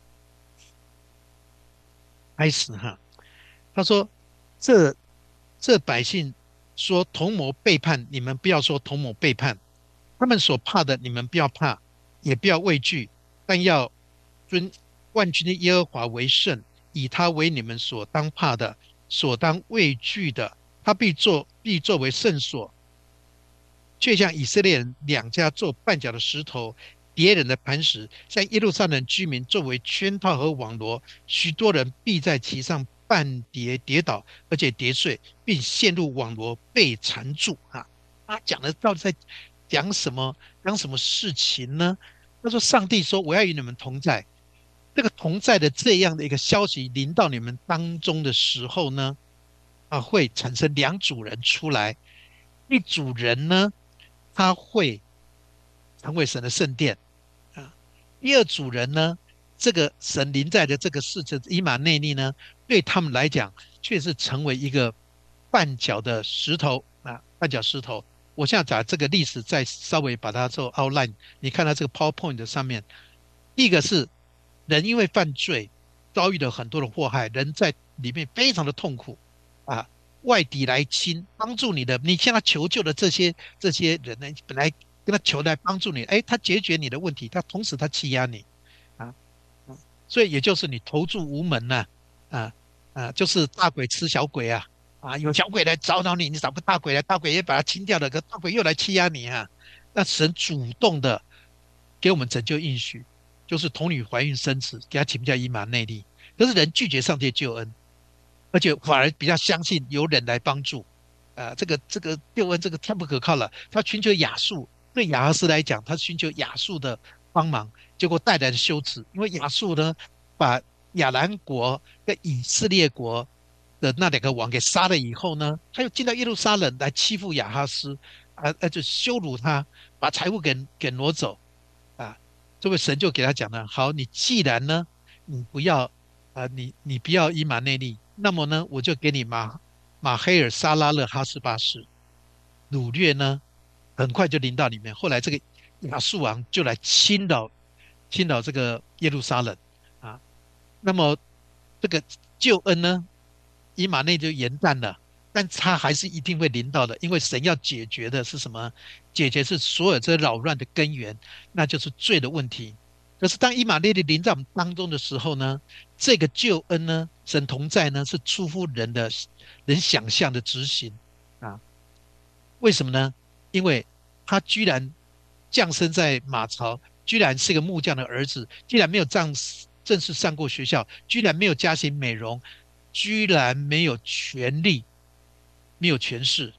开始哈。他说：这百姓说同谋背叛，你们不要说同谋背叛。他们所怕的，你们不要怕，也不要畏惧，但要尊万军的耶和华为圣，以他为你们所当怕的，所当畏惧的。他必作为圣所，却像以色列人两家做绊脚的石头，敌人的磐石，像耶路撒冷居民作为圈套和网罗，许多人必在其上半跌倒，而且跌碎，并陷入网罗被缠住啊！他讲的到底在讲什么？讲什么事情呢？他说：上帝说我要与你们同在。这个同在的这样的一个消息临到你们当中的时候呢，会产生两组人出来。一组人呢，他会成为神的圣殿啊。第二组人呢，这个神临在的这个事情以马内利呢，对他们来讲却是成为一个绊脚的石头啊，绊脚石头。我现在把这个历史再稍微把它做 outline，你看到这个 PowerPoint 的上面，第一个是人因为犯罪遭遇了很多的祸害，人在里面非常的痛苦啊。外敌来侵，帮助你的，你向他求救的这些人呢，本来跟他求来帮助你，哎，他解决你的问题，他同时他欺压你啊，所以也就是你投注无门呐啊就是大鬼吃小鬼有小鬼来找到你，你找个大鬼来，大鬼也把他清掉了，可大鬼又来欺压你啊。那神主动的给我们拯救应许，就是童女怀孕生子，给他起名叫以马内利。可是人拒绝上帝的救恩，而且反而比较相信有人来帮助。这个救恩这个太不可靠了。他寻求亚述，对亚哈斯来讲，他寻求亚述的帮忙，结果带来的羞耻，因为亚述呢把亚兰国跟以色列国的那两个王给杀了以后呢，他又进到耶路撒冷来欺负亚哈斯，就羞辱他，把财物给挪走啊。这位神就给他讲了：好，你既然呢，你不要你不要以马内利，那么呢，我就给你马黑尔沙拉勒哈斯巴斯掳掠呢，很快就临到里面。后来这个亚述王就来侵扰这个耶路撒冷啊。那么这个救恩呢，以马内就延宕了，但他还是一定会临到的，因为神要解决的是什么？解决是所有这扰乱的根源，那就是罪的问题。可是当以马内利临在我们当中的时候呢，这个救恩呢，神同在呢，是出乎人想象的执行啊。为什么呢？因为他居然降生在马槽，居然是个木匠的儿子，居然没有正式上过学校，居然没有家庭美容，居然没有权利，没有权势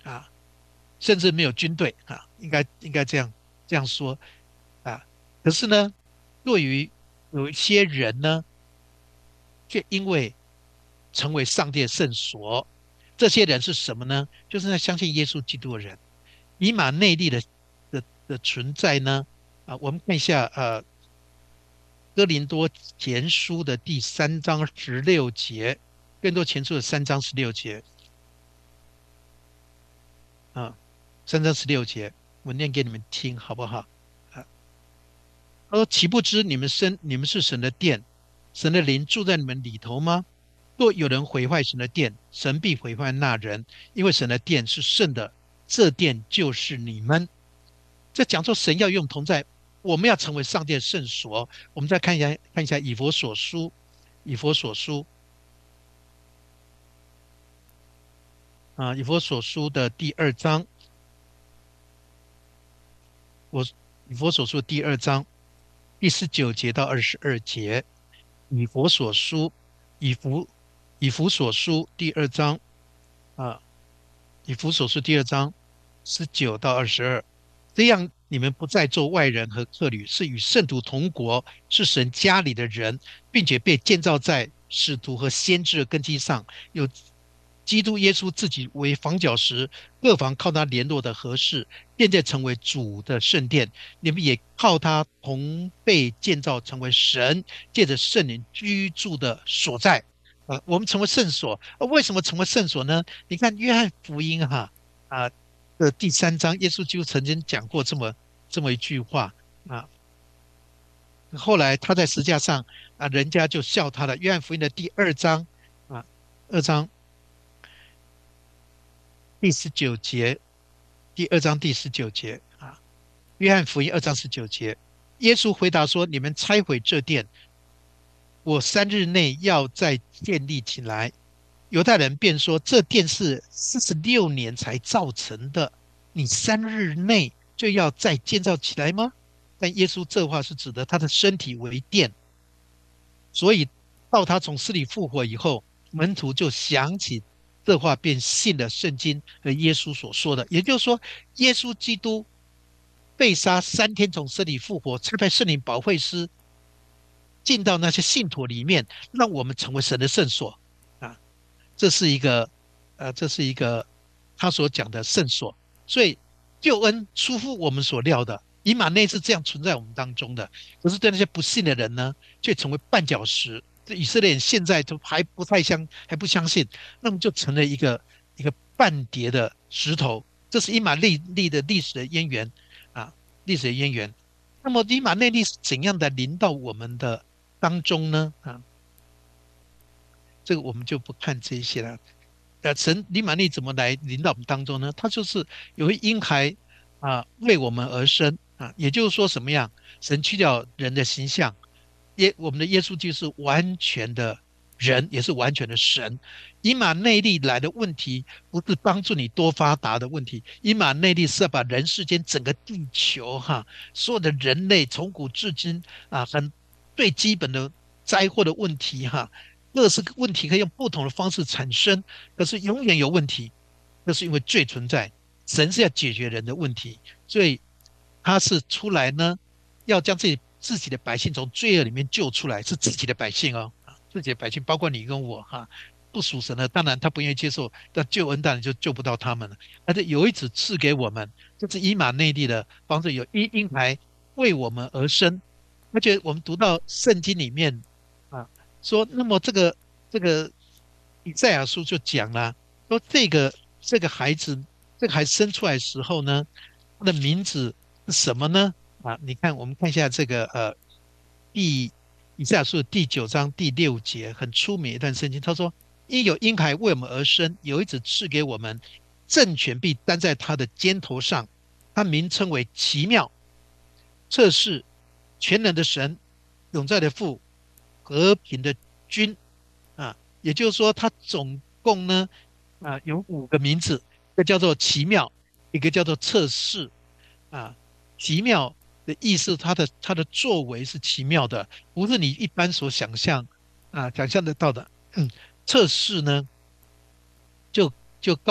啊，甚至没有军队啊，应该这样说啊。可是呢，对于有一些人呢，却因为成为上帝的圣所，这些人是什么呢？就是那相信耶稣基督的人。以马内利的存在呢，我们看一下哥林多前书的第3章16节，更多前书的3章16节啊，3章16节，我念给你们听好不好？啊，他说：岂不知你们是神的殿，神的灵住在你们里头吗？若有人毁坏神的殿，神必毁坏那人，因为神的殿是圣的，这殿就是你们。这讲说神要用同在，我们要成为上帝的圣所。我们再看一下以弗所书以弗所书的第2章，我以弗所书第2章第19节到22节，以弗所书以弗以弗所书第2章啊，以弗所书第2章19到22，这样你们不再做外人和客旅，是与圣徒同国，是神家里的人，并且被建造在使徒和先知的根基上，有基督耶稣自己为房角石，各房靠他联络的合适，渐渐成为主的圣殿。你们也靠他同被建造成为神借着圣灵居住的所在。我们成为圣所，为什么成为圣所呢？你看约翰福音啊第3章，耶稣基督曾经讲过这么一句话啊。后来他在十字架上人家就笑他了。约翰福音的第2章啊，2章第19节，第2章第19节约翰福音2章19节，耶稣回答说：你们拆毁这殿，我3日内要再建立起来。犹太人便说：这殿是46年才造成的，你3日内就要再建造起来吗？但耶稣这话是指的他的身体为殿，所以到他从死里复活以后，门徒就想起这话，便信了圣经和耶稣所说的。也就是说，耶稣基督被杀3天从死里复活，差派圣灵保惠师进到那些信徒里面，让我们成为神的圣所啊。这是一个他所讲的圣所。所以救恩出乎我们所料的，以马内是这样存在我们当中的。可是对那些不信的人呢，却成为绊脚石。这以色列人现在都还不相信，那么就成了一个半叠的石头。这是以马内利的历史的渊源啊，历史的渊源。那么以马内利是怎样的临到我们的当中呢？这个我们就不看这些了。神以马内怎么来临到我们当中呢？他就是有一婴孩为我们而生也就是说什么样？神去掉人的形象，我们的耶稣就是完全的人，也是完全的神。以马内利来的问题，不是帮助你多发达的问题，以马内利是要把人世间整个地球所有的人类从古至今很最基本的灾祸的问题各式问题可以用不同的方式产生，可是永远有问题，那是因为罪存在。神是要解决人的问题，所以他是出来呢，要将自己的百姓从罪恶里面救出来，是自己的百姓哦，自己的百姓包括你跟我不属神的，当然他不愿意接受，那救恩当然就救不到他们了。而且有一子赐给我们，就是以马内利的方式，有一婴孩为我们而生。而且我们读到圣经里面啊，说那么这个以赛亚书就讲了，说这个孩子，这个孩子生出来的时候呢，他的名字是什么呢？你看，我们看一下这个第以赛亚书第9章第6节，很出名一段圣经。他说：因有婴孩为我们而生，有一子赐给我们，政权必担在他的肩头上，他名称为奇妙、测试、全能的神、永在的父、和平的君也就是说，他总共呢有5个名字，一个叫做奇妙，一个叫做测试啊。奇妙的意思，他的作为是奇妙的，不是你一般所想象得到的。测试呢，就告诉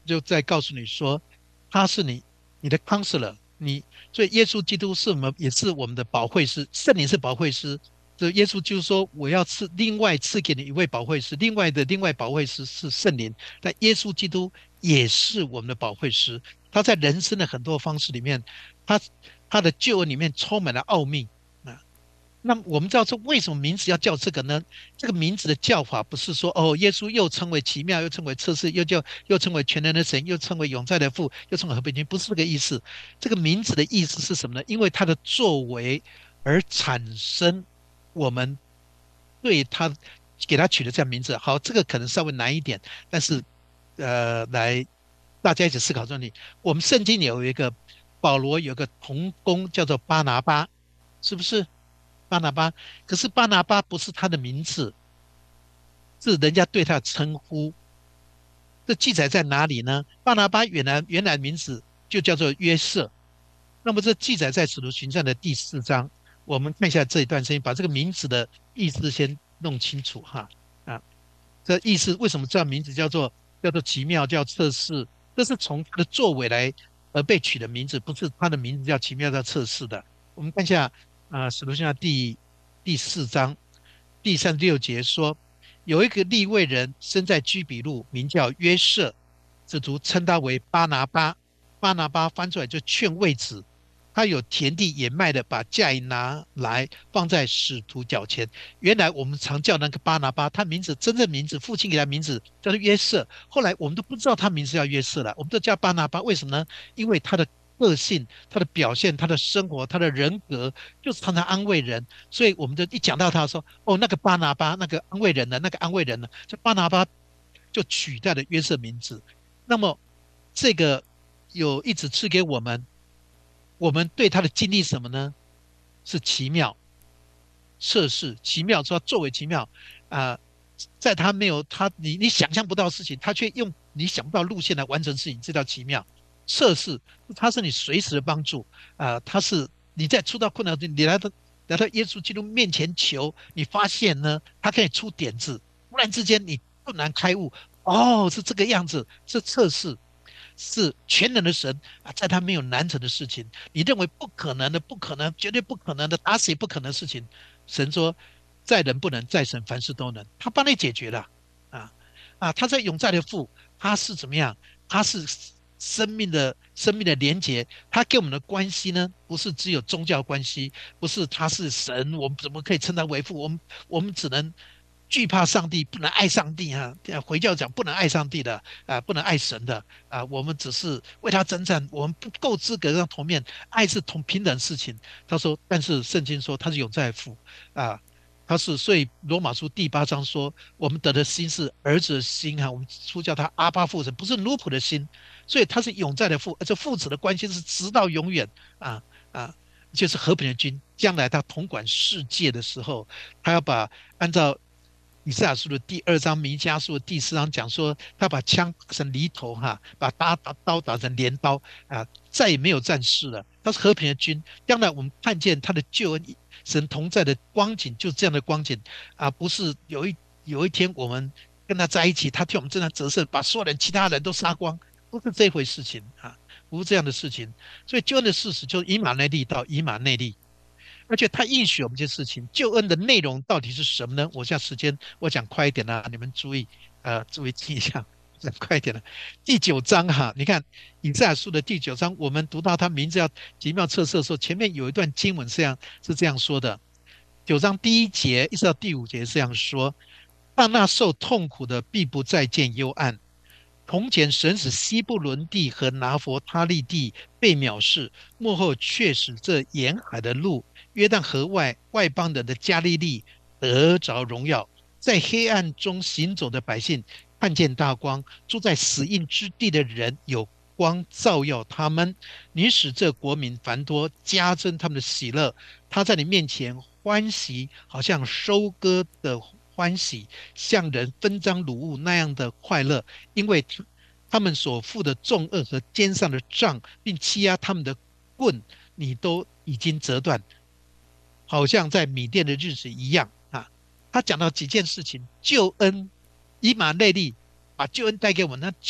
就在告诉你说，他是你的 counselor，所以耶稣基督是我们也是我们的保惠师，圣灵是保惠师。这耶稣就是说，我要另外赐给你一位保惠师，另外保惠师是圣灵，但耶稣基督也是我们的保惠师。他在人生的很多方式里面，他他的救恩里面充满了奥秘啊。那么我们知道说为什么名字要叫这个呢？这个名字的叫法不是说哦，耶稣又称为奇妙，又称为测试，又称为全能的神，又称为永在的父，又称为和平君，不是这个意思。这个名字的意思是什么呢？因为他的作为而产生我们对他给他取的这样名字。好，这个可能稍微难一点，但是来大家一起思考问题。我们圣经有一个保罗有个同工叫做巴拿巴，是不是？巴拿巴，可是巴拿巴不是他的名字，是人家对他的称呼。这记载在哪里呢？巴拿巴原来名字就叫做约瑟。那么这记载在使徒行传的第4章。我们看一下这一段声音，把这个名字的意思先弄清楚哈。啊，这意思为什么这样名字叫做奇妙，叫测试？这是从他的作为来而被取的名字，不是他的名字叫奇妙叫测试的。我们看一下使徒行传第4章第36节说，有一个利未人生在居比路，名叫约瑟，使徒称他为巴拿巴。巴拿巴翻出来就劝慰子，他有田地也卖了，把价银拿来放在使徒脚前。原来我们常叫那个巴拿巴，他真正名字，父亲给他名字叫做约瑟。后来我们都不知道他名字叫约瑟了，我们都叫巴拿巴。为什么呢？因为他的个性、他的表现、他的生活、他的人格，就是常常安慰人。所以我们就一讲到他说，哦，那个巴拿巴，那个安慰人的，那个安慰人的，这巴拿巴就取代了约瑟名字。那么这个有一直赐给我们，我们对他的经历什么呢？是奇妙测试，奇妙说作为奇妙啊、在他没有你想象不到的事情，他却用你想不到路线来完成事情，这叫奇妙测试。他是你随时的帮助他是你在出到困难，你来到耶稣基督面前求，你发现呢，他可以出点子，突然之间你顿然开悟，哦，是这个样子，是测试。是全能的神在他没有难成的事情，你认为不可能的，不可能，绝对不可能的，打死也不可能的事情，神说，在人不能，在神凡事都能，他帮你解决了啊他在永在的父，他是怎么样？他是生命的连结，他给我们的关系呢，不是只有宗教关系，不是他是神，我们怎么可以称他为父？我们只能惧怕上帝，不能爱上帝回教讲不能爱上帝的不能爱神的我们只是为他征战，我们不够资格让同面，爱是同平等事情。他说，但是圣经说他是永在的父啊。所以罗马书第8章说，我们得的心是儿子的心我们书叫他阿爸父神，不是奴仆的心，所以他是永在的父，而且父子的关系是直到永远啊啊，就是和平的君。将来他统管世界的时候，他要按照以赛亚书的第2章、弥迦书的第4章讲说，他把枪打成犁头把刀打成镰刀再也没有战事了。他是和平的君。将来我们看见他的救恩，神同在的光景，就是这样的光景不是有一天我们跟他在一起，他替我们征战得胜，把所有其他人都杀光，不是这回事情不是这样的事情。所以救恩的事实就是以马内利到以马内利。而且他应许我们这些事情，救恩的内容到底是什么呢？我现在时间我讲快一点你们注意听一下，讲快一点第9章你看以赛亚书的第9章，我们读到他名字要奇妙测试的时候，前面有一段经文是这样说的：9章第1节一直到第5节是这样说，但那受痛苦的必不再见幽暗。从前神使西布伦地和拿佛他利地被藐视，幕后却使这沿海的路，约旦河外邦人的加利利得着荣耀。在黑暗中行走的百姓看见大光，住在死荫之地的人有光照耀他们。你使这国民繁多，加增他们的喜乐。他在你面前欢喜，好像收割的欢喜，像人分赃掳物那样的快乐，因为他们所负的重恶和肩上的杖，并欺压他们的棍，你都已经折断，好像在米甸的日子一样他讲到几件事情，救恩以马内利把救恩带给我们，那救恩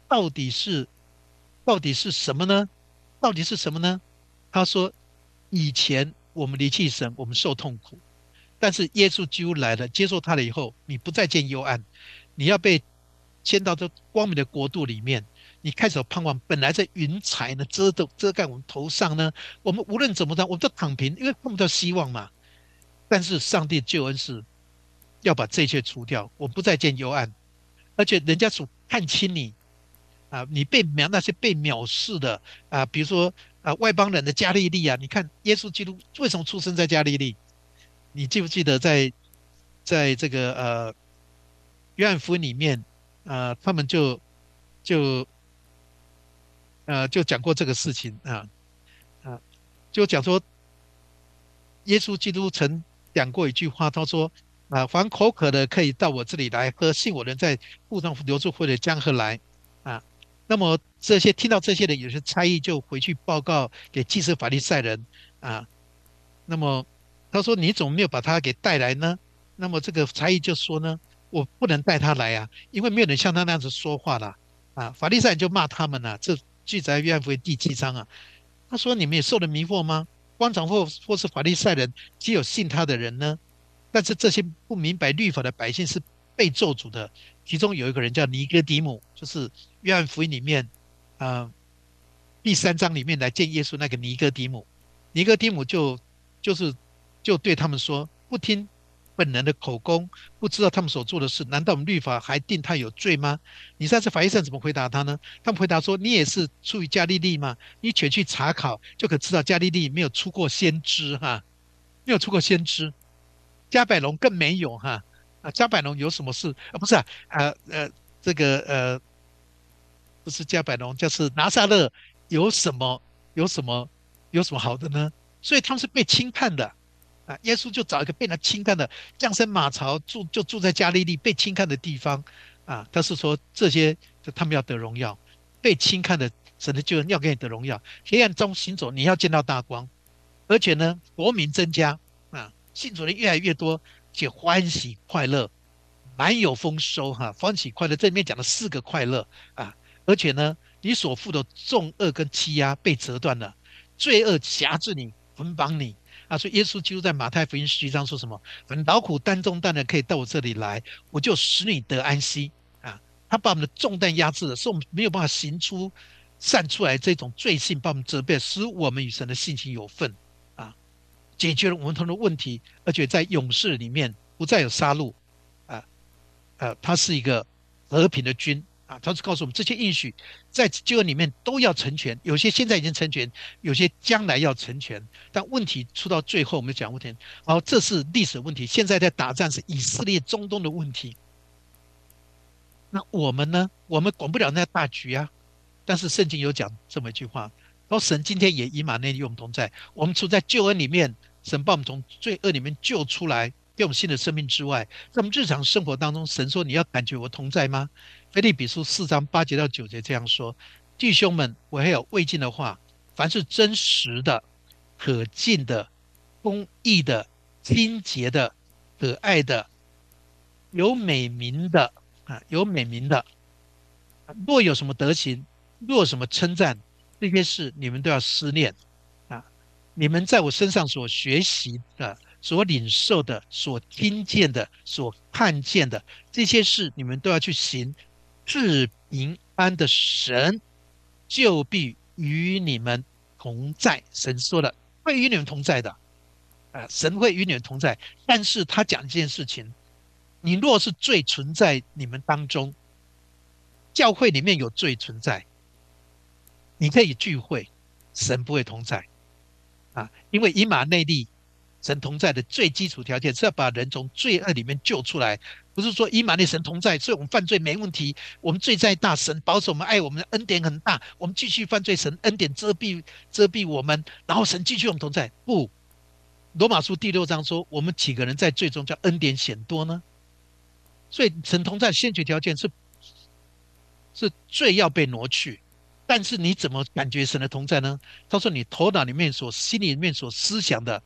到底是到底是什么呢？到底是什么呢？他说，以前我们离弃神，我们受痛苦，但是耶稣基督来了，接受他了以后，你不再见幽暗，你要被迁到这光明的国度里面。你开始有盼望，本来在云彩呢遮盖我们头上呢，我们无论怎么着，我们都躺平，因为看不到希望嘛。但是上帝救恩是要把这一切除掉，我不再见幽暗，而且人家所看轻你啊，你那些被藐视的啊，比如说外邦人的加利利啊，你看耶稣基督为什么出生在加利利？你记不记得在这个约翰福音里面他们就就讲过这个事情啊，就讲说耶稣基督曾讲过一句话，他说凡口渴的可以到我这里来喝，信我的人在路上流出活水江河来啊。那么这些听到这些的有些差役就回去报告给祭司法利赛人啊。那么他说你怎么没有把他给带来呢？那么这个差役就说呢，我不能带他来啊，因为没有人像他那样子说话了啊。法利赛人就骂他们了，这记载约翰福音第7章啊。他说你们也受了迷惑吗？官长或是法利赛人，岂有信他的人呢？但是这些不明白律法的百姓是被咒诅的。其中有一个人叫尼哥底母，就是约翰福音里面啊、第3章里面来见耶稣那个尼哥底母。尼哥底母就是就对他们说，不听本人的口供，不知道他们所做的事，难道我们律法还定他有罪吗？你上次法利赛人怎么回答他呢？他们回答说，你也是出于加利利吗？你且去查考，就可知道加利利没有出过先知哈，没有出过先知。加百隆更没有哈加百隆有什么事不是这个不是加百隆，就是拿撒勒有什么有什么有什么好的呢？所以他们是被轻看的耶稣就找一个被他轻看的，降生马槽住在加利利被轻看的地方他是说这些就他们要得荣耀，被轻看的神的救恩要给你得荣耀，黑暗中行走你要见到大光，而且呢国民增加信主的越来越多，且欢喜快乐，满有丰收欢喜快乐，这里面讲了4个快乐而且呢，你所负的重恶跟欺压被折断了，罪恶辖制你，捆绑你所以耶稣基督在马太福音11章说什么？凡劳苦担重担的，可以到我这里来，我就使你得安息他把我们的重担压制了，使我们没有办法散出来这种罪性，把我们责备，使我们与神的性情有份啊。解决了我们同的问题，而且在勇士里面不再有杀戮啊他是一个和平的君他是告诉我们这些应许在救恩里面都要成全，有些现在已经成全，有些将来要成全。但问题出到最后，我们讲问题，这是历史问题，现在在打仗是以色列中东的问题。那我们呢？我们管不了那大局但是圣经有讲这么一句话，说神今天也以马内利与我们同在。我们处在救恩里面，神把我们从罪恶里面救出来，给我们新的生命之外，在我们日常生活当中，神说你要感觉我同在吗？腓立比书4章8节到9节这样说：弟兄们，我还有未尽的话，凡是真实的、可敬的、公义的、清洁的、可爱的、有美名的有美名的，若有什么德行，若有什么称赞，这些事你们都要思念啊。你们在我身上所学习的、所领受的、所听见的、所看见的这些事，你们都要去行。至平安的神就必与你们同在。神说了，会与你们同在的神会与你们同在。但是他讲一件事情，你若是罪存在你们当中，教会里面有罪存在，你可以聚会，神不会同在因为以马内利神同在的最基础条件是要把人从罪恶里面救出来，不是说以马内神同在，所以我们犯罪没问题，我们罪再大，神保守我们，爱我们的恩典很大，我们继续犯罪，神恩典遮蔽我们，然后神继续我们同在。不，罗马书第6章说，我们几个人在罪中叫恩典显多呢？所以神同在先决条件是罪要被挪去，但是你怎么感觉神的同在呢？他说你头脑里面心里面所思想的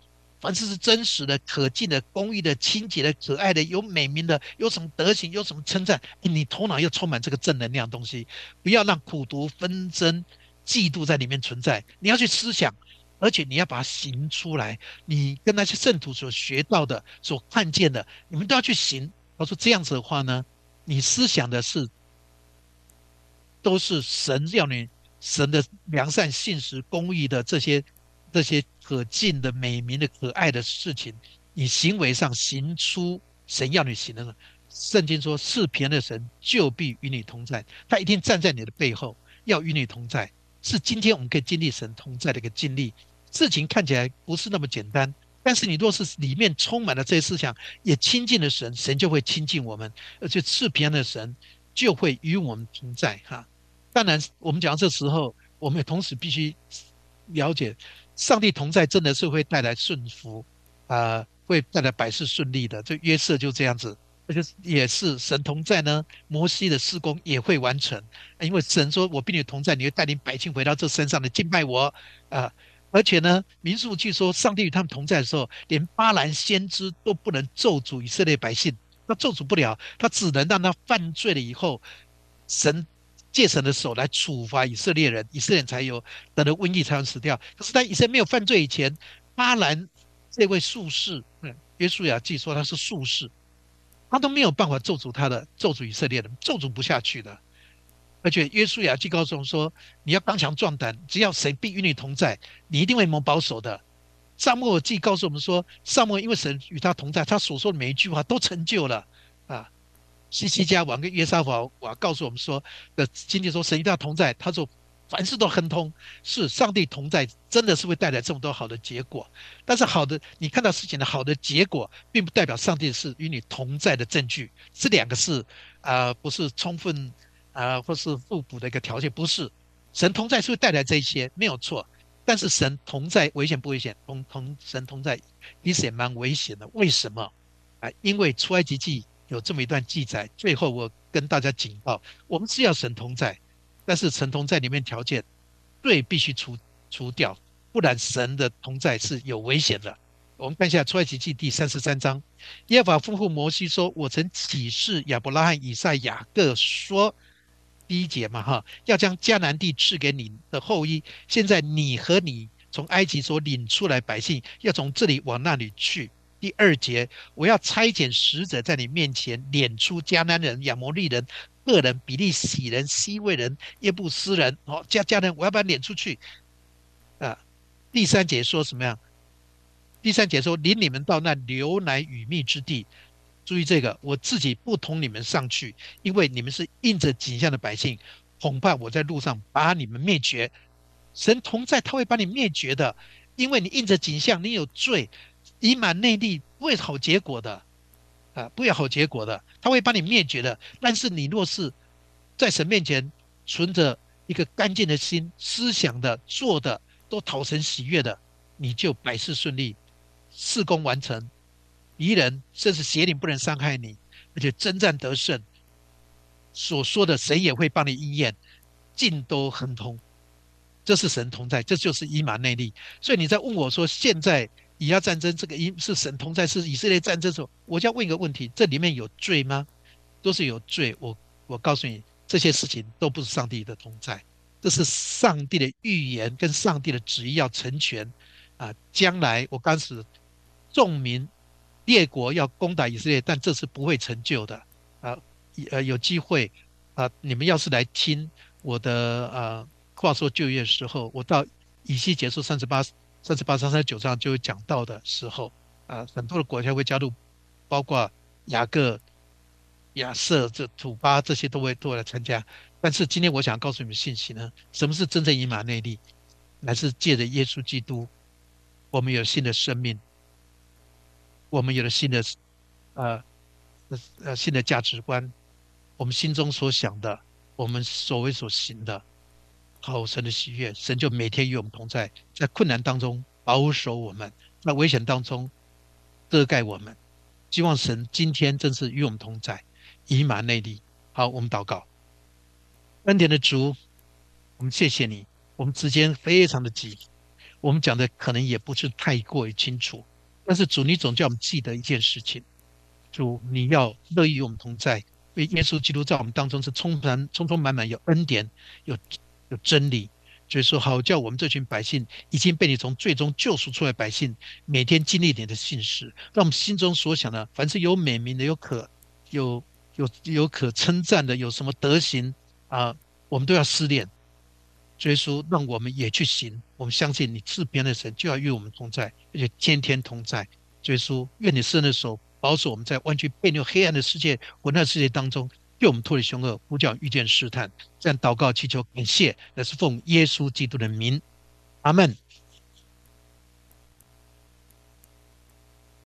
凡是真实的、可敬的、公义的、清洁的、可爱的、有美名的、有什么德行、有什么称赞，你头脑要充满这个正能量的东西，不要让苦毒、纷争、嫉妒在里面存在。你要去思想，而且你要把它行出来。你跟那些圣徒所学到的、所看见的，你们都要去行。他说这样子的话呢，你思想的是都是神要你神的良善、信实、公义的这些可敬的、美名的、可爱的事情，你行为上行出神要你行的呢。圣经说，是平安的神就必与你同在，他一定站在你的背后，要与你同在。是今天我们可以经历神同在的一个经历。事情看起来不是那么简单，但是你若是里面充满了这些思想，也亲近了神，神就会亲近我们，而且是平安的神就会与我们同在哈。当然，我们讲到这时候，我们也同时必须了解，上帝同在真的是会带来顺福，会带来百事顺利的。这约瑟就这样子，而且也是神同在呢，摩西的施工也会完成，因为神说：“我并你同在，你会带领百姓回到这山上来敬拜我。”啊、而且呢，民数记说，上帝与他们同在的时候，连巴兰先知都不能咒诅以色列百姓，他咒诅不了，他只能让他犯罪了以后，神借神的手来处罚以色列人，以色列人才有得了瘟疫才能死掉。可是，在以色列没有犯罪以前，巴兰这位术士，约书亚记说他是术士，他都没有办法咒诅咒诅以色列人，咒诅不下去的。而且约书亚记告诉我们说，你要刚强壮胆，只要神必与你同在，你一定会蒙保守的。撒母耳记告诉我们说，撒母耳因为神与他同在，他所说的每一句话都成就了啊。西西家王跟约沙法王告诉我们说的今天说神与他同在，他说凡事都亨通，是上帝同在，真的是会带来这么多好的结果。但是好的，你看到事情的好的结果，并不代表上帝是与你同在的证据。这两个是不是充分或是互补的一个条件，不是。神同在是会带来这些，没有错。但是神同在危险不危险？神同在其实也蛮危险的。为什么？因为出埃及记有这么一段记载，最后我跟大家警告：我们是要神同在，但是神同在里面条件，罪必须除掉，不然神的同在是有危险的。我们看一下出埃及记第33章，耶和华吩咐摩西说：“我曾启示亚伯拉罕、以撒、雅各说。”第一节嘛，哈，要将迦南地赐给你的后裔。现在你和你从埃及所领出来百姓，要从这里往那里去。第二节，我要差遣使者在你面前撵出迦南人、亚摩利人、赫人、比利洗人、西魏人、耶布斯人，迦南，我要把他撵出去啊。第三节说什么样？第三节说，领你们到那流奶与蜜之地。注意这个，我自己不同你们上去，因为你们是印着景象的百姓，恐怕我在路上把你们灭绝。神同在，他会把你灭绝的，因为你印着景象，你有罪，以满内力不会好结果的不会好结果的，他会把你灭绝的。但是你若是在神面前存着一个干净的心，思想的、做的都讨神喜悦的，你就百事顺利，事工完成，敌人甚至邪灵不能伤害你，而且征战得胜，所说的神也会帮你应验，尽都亨通。这是神同在，这就是以马内利。所以你在问我说，现在以亚战争这个是神同在，是以色列战争的时候，我就要问一个问题：这里面有罪吗？都是有罪。我告诉你，这些事情都不是上帝的同在，这是上帝的预言跟上帝的旨意要成全将来我刚始众民列国要攻打以色列，但这是不会成就的啊。有机会你们要是来听我的话说旧约的时候，我到以西结束38章39章就会讲到的时候很多的国家会加入，包括雅各、亚瑟、这土巴这些都会来参加。但是今天我想告诉你们信息呢，什么是真正以马内利？乃是借着耶稣基督，我们有新的生命，我们有了新的呃新的价值观，我们心中所想的，我们所为所行的，好神的喜悦，神就每天与我们同在，在困难当中保守我们，在危险当中遮盖我们。希望神今天真是与我们同在，以马内利。好，我们祷告。恩典的主，我们谢谢你。我们之间非常的急，我们讲的可能也不是太过于清楚。 但是主，你总叫我们记得一件事情，主，你要乐意与我们同在，因为耶稣基督在我们当中是充满有恩典，有真理。所以说，好叫我们这群百姓已经被你从最终救赎出来的百姓，每天经历你的信实，让我们心中所想的，凡是有美名的、有可称赞的、有什么德行我们都要思念。耶稣让我们也去行，我们相信你是别人的神，就要与我们同在，而且天天同在。耶稣，愿你伸的手保守我们在弯曲背扭黑暗的世界、混乱世界当中，救我们脱离凶恶，呼叫遇见试探。这样祷告祈求感谢，那是奉耶稣基督的名，阿门。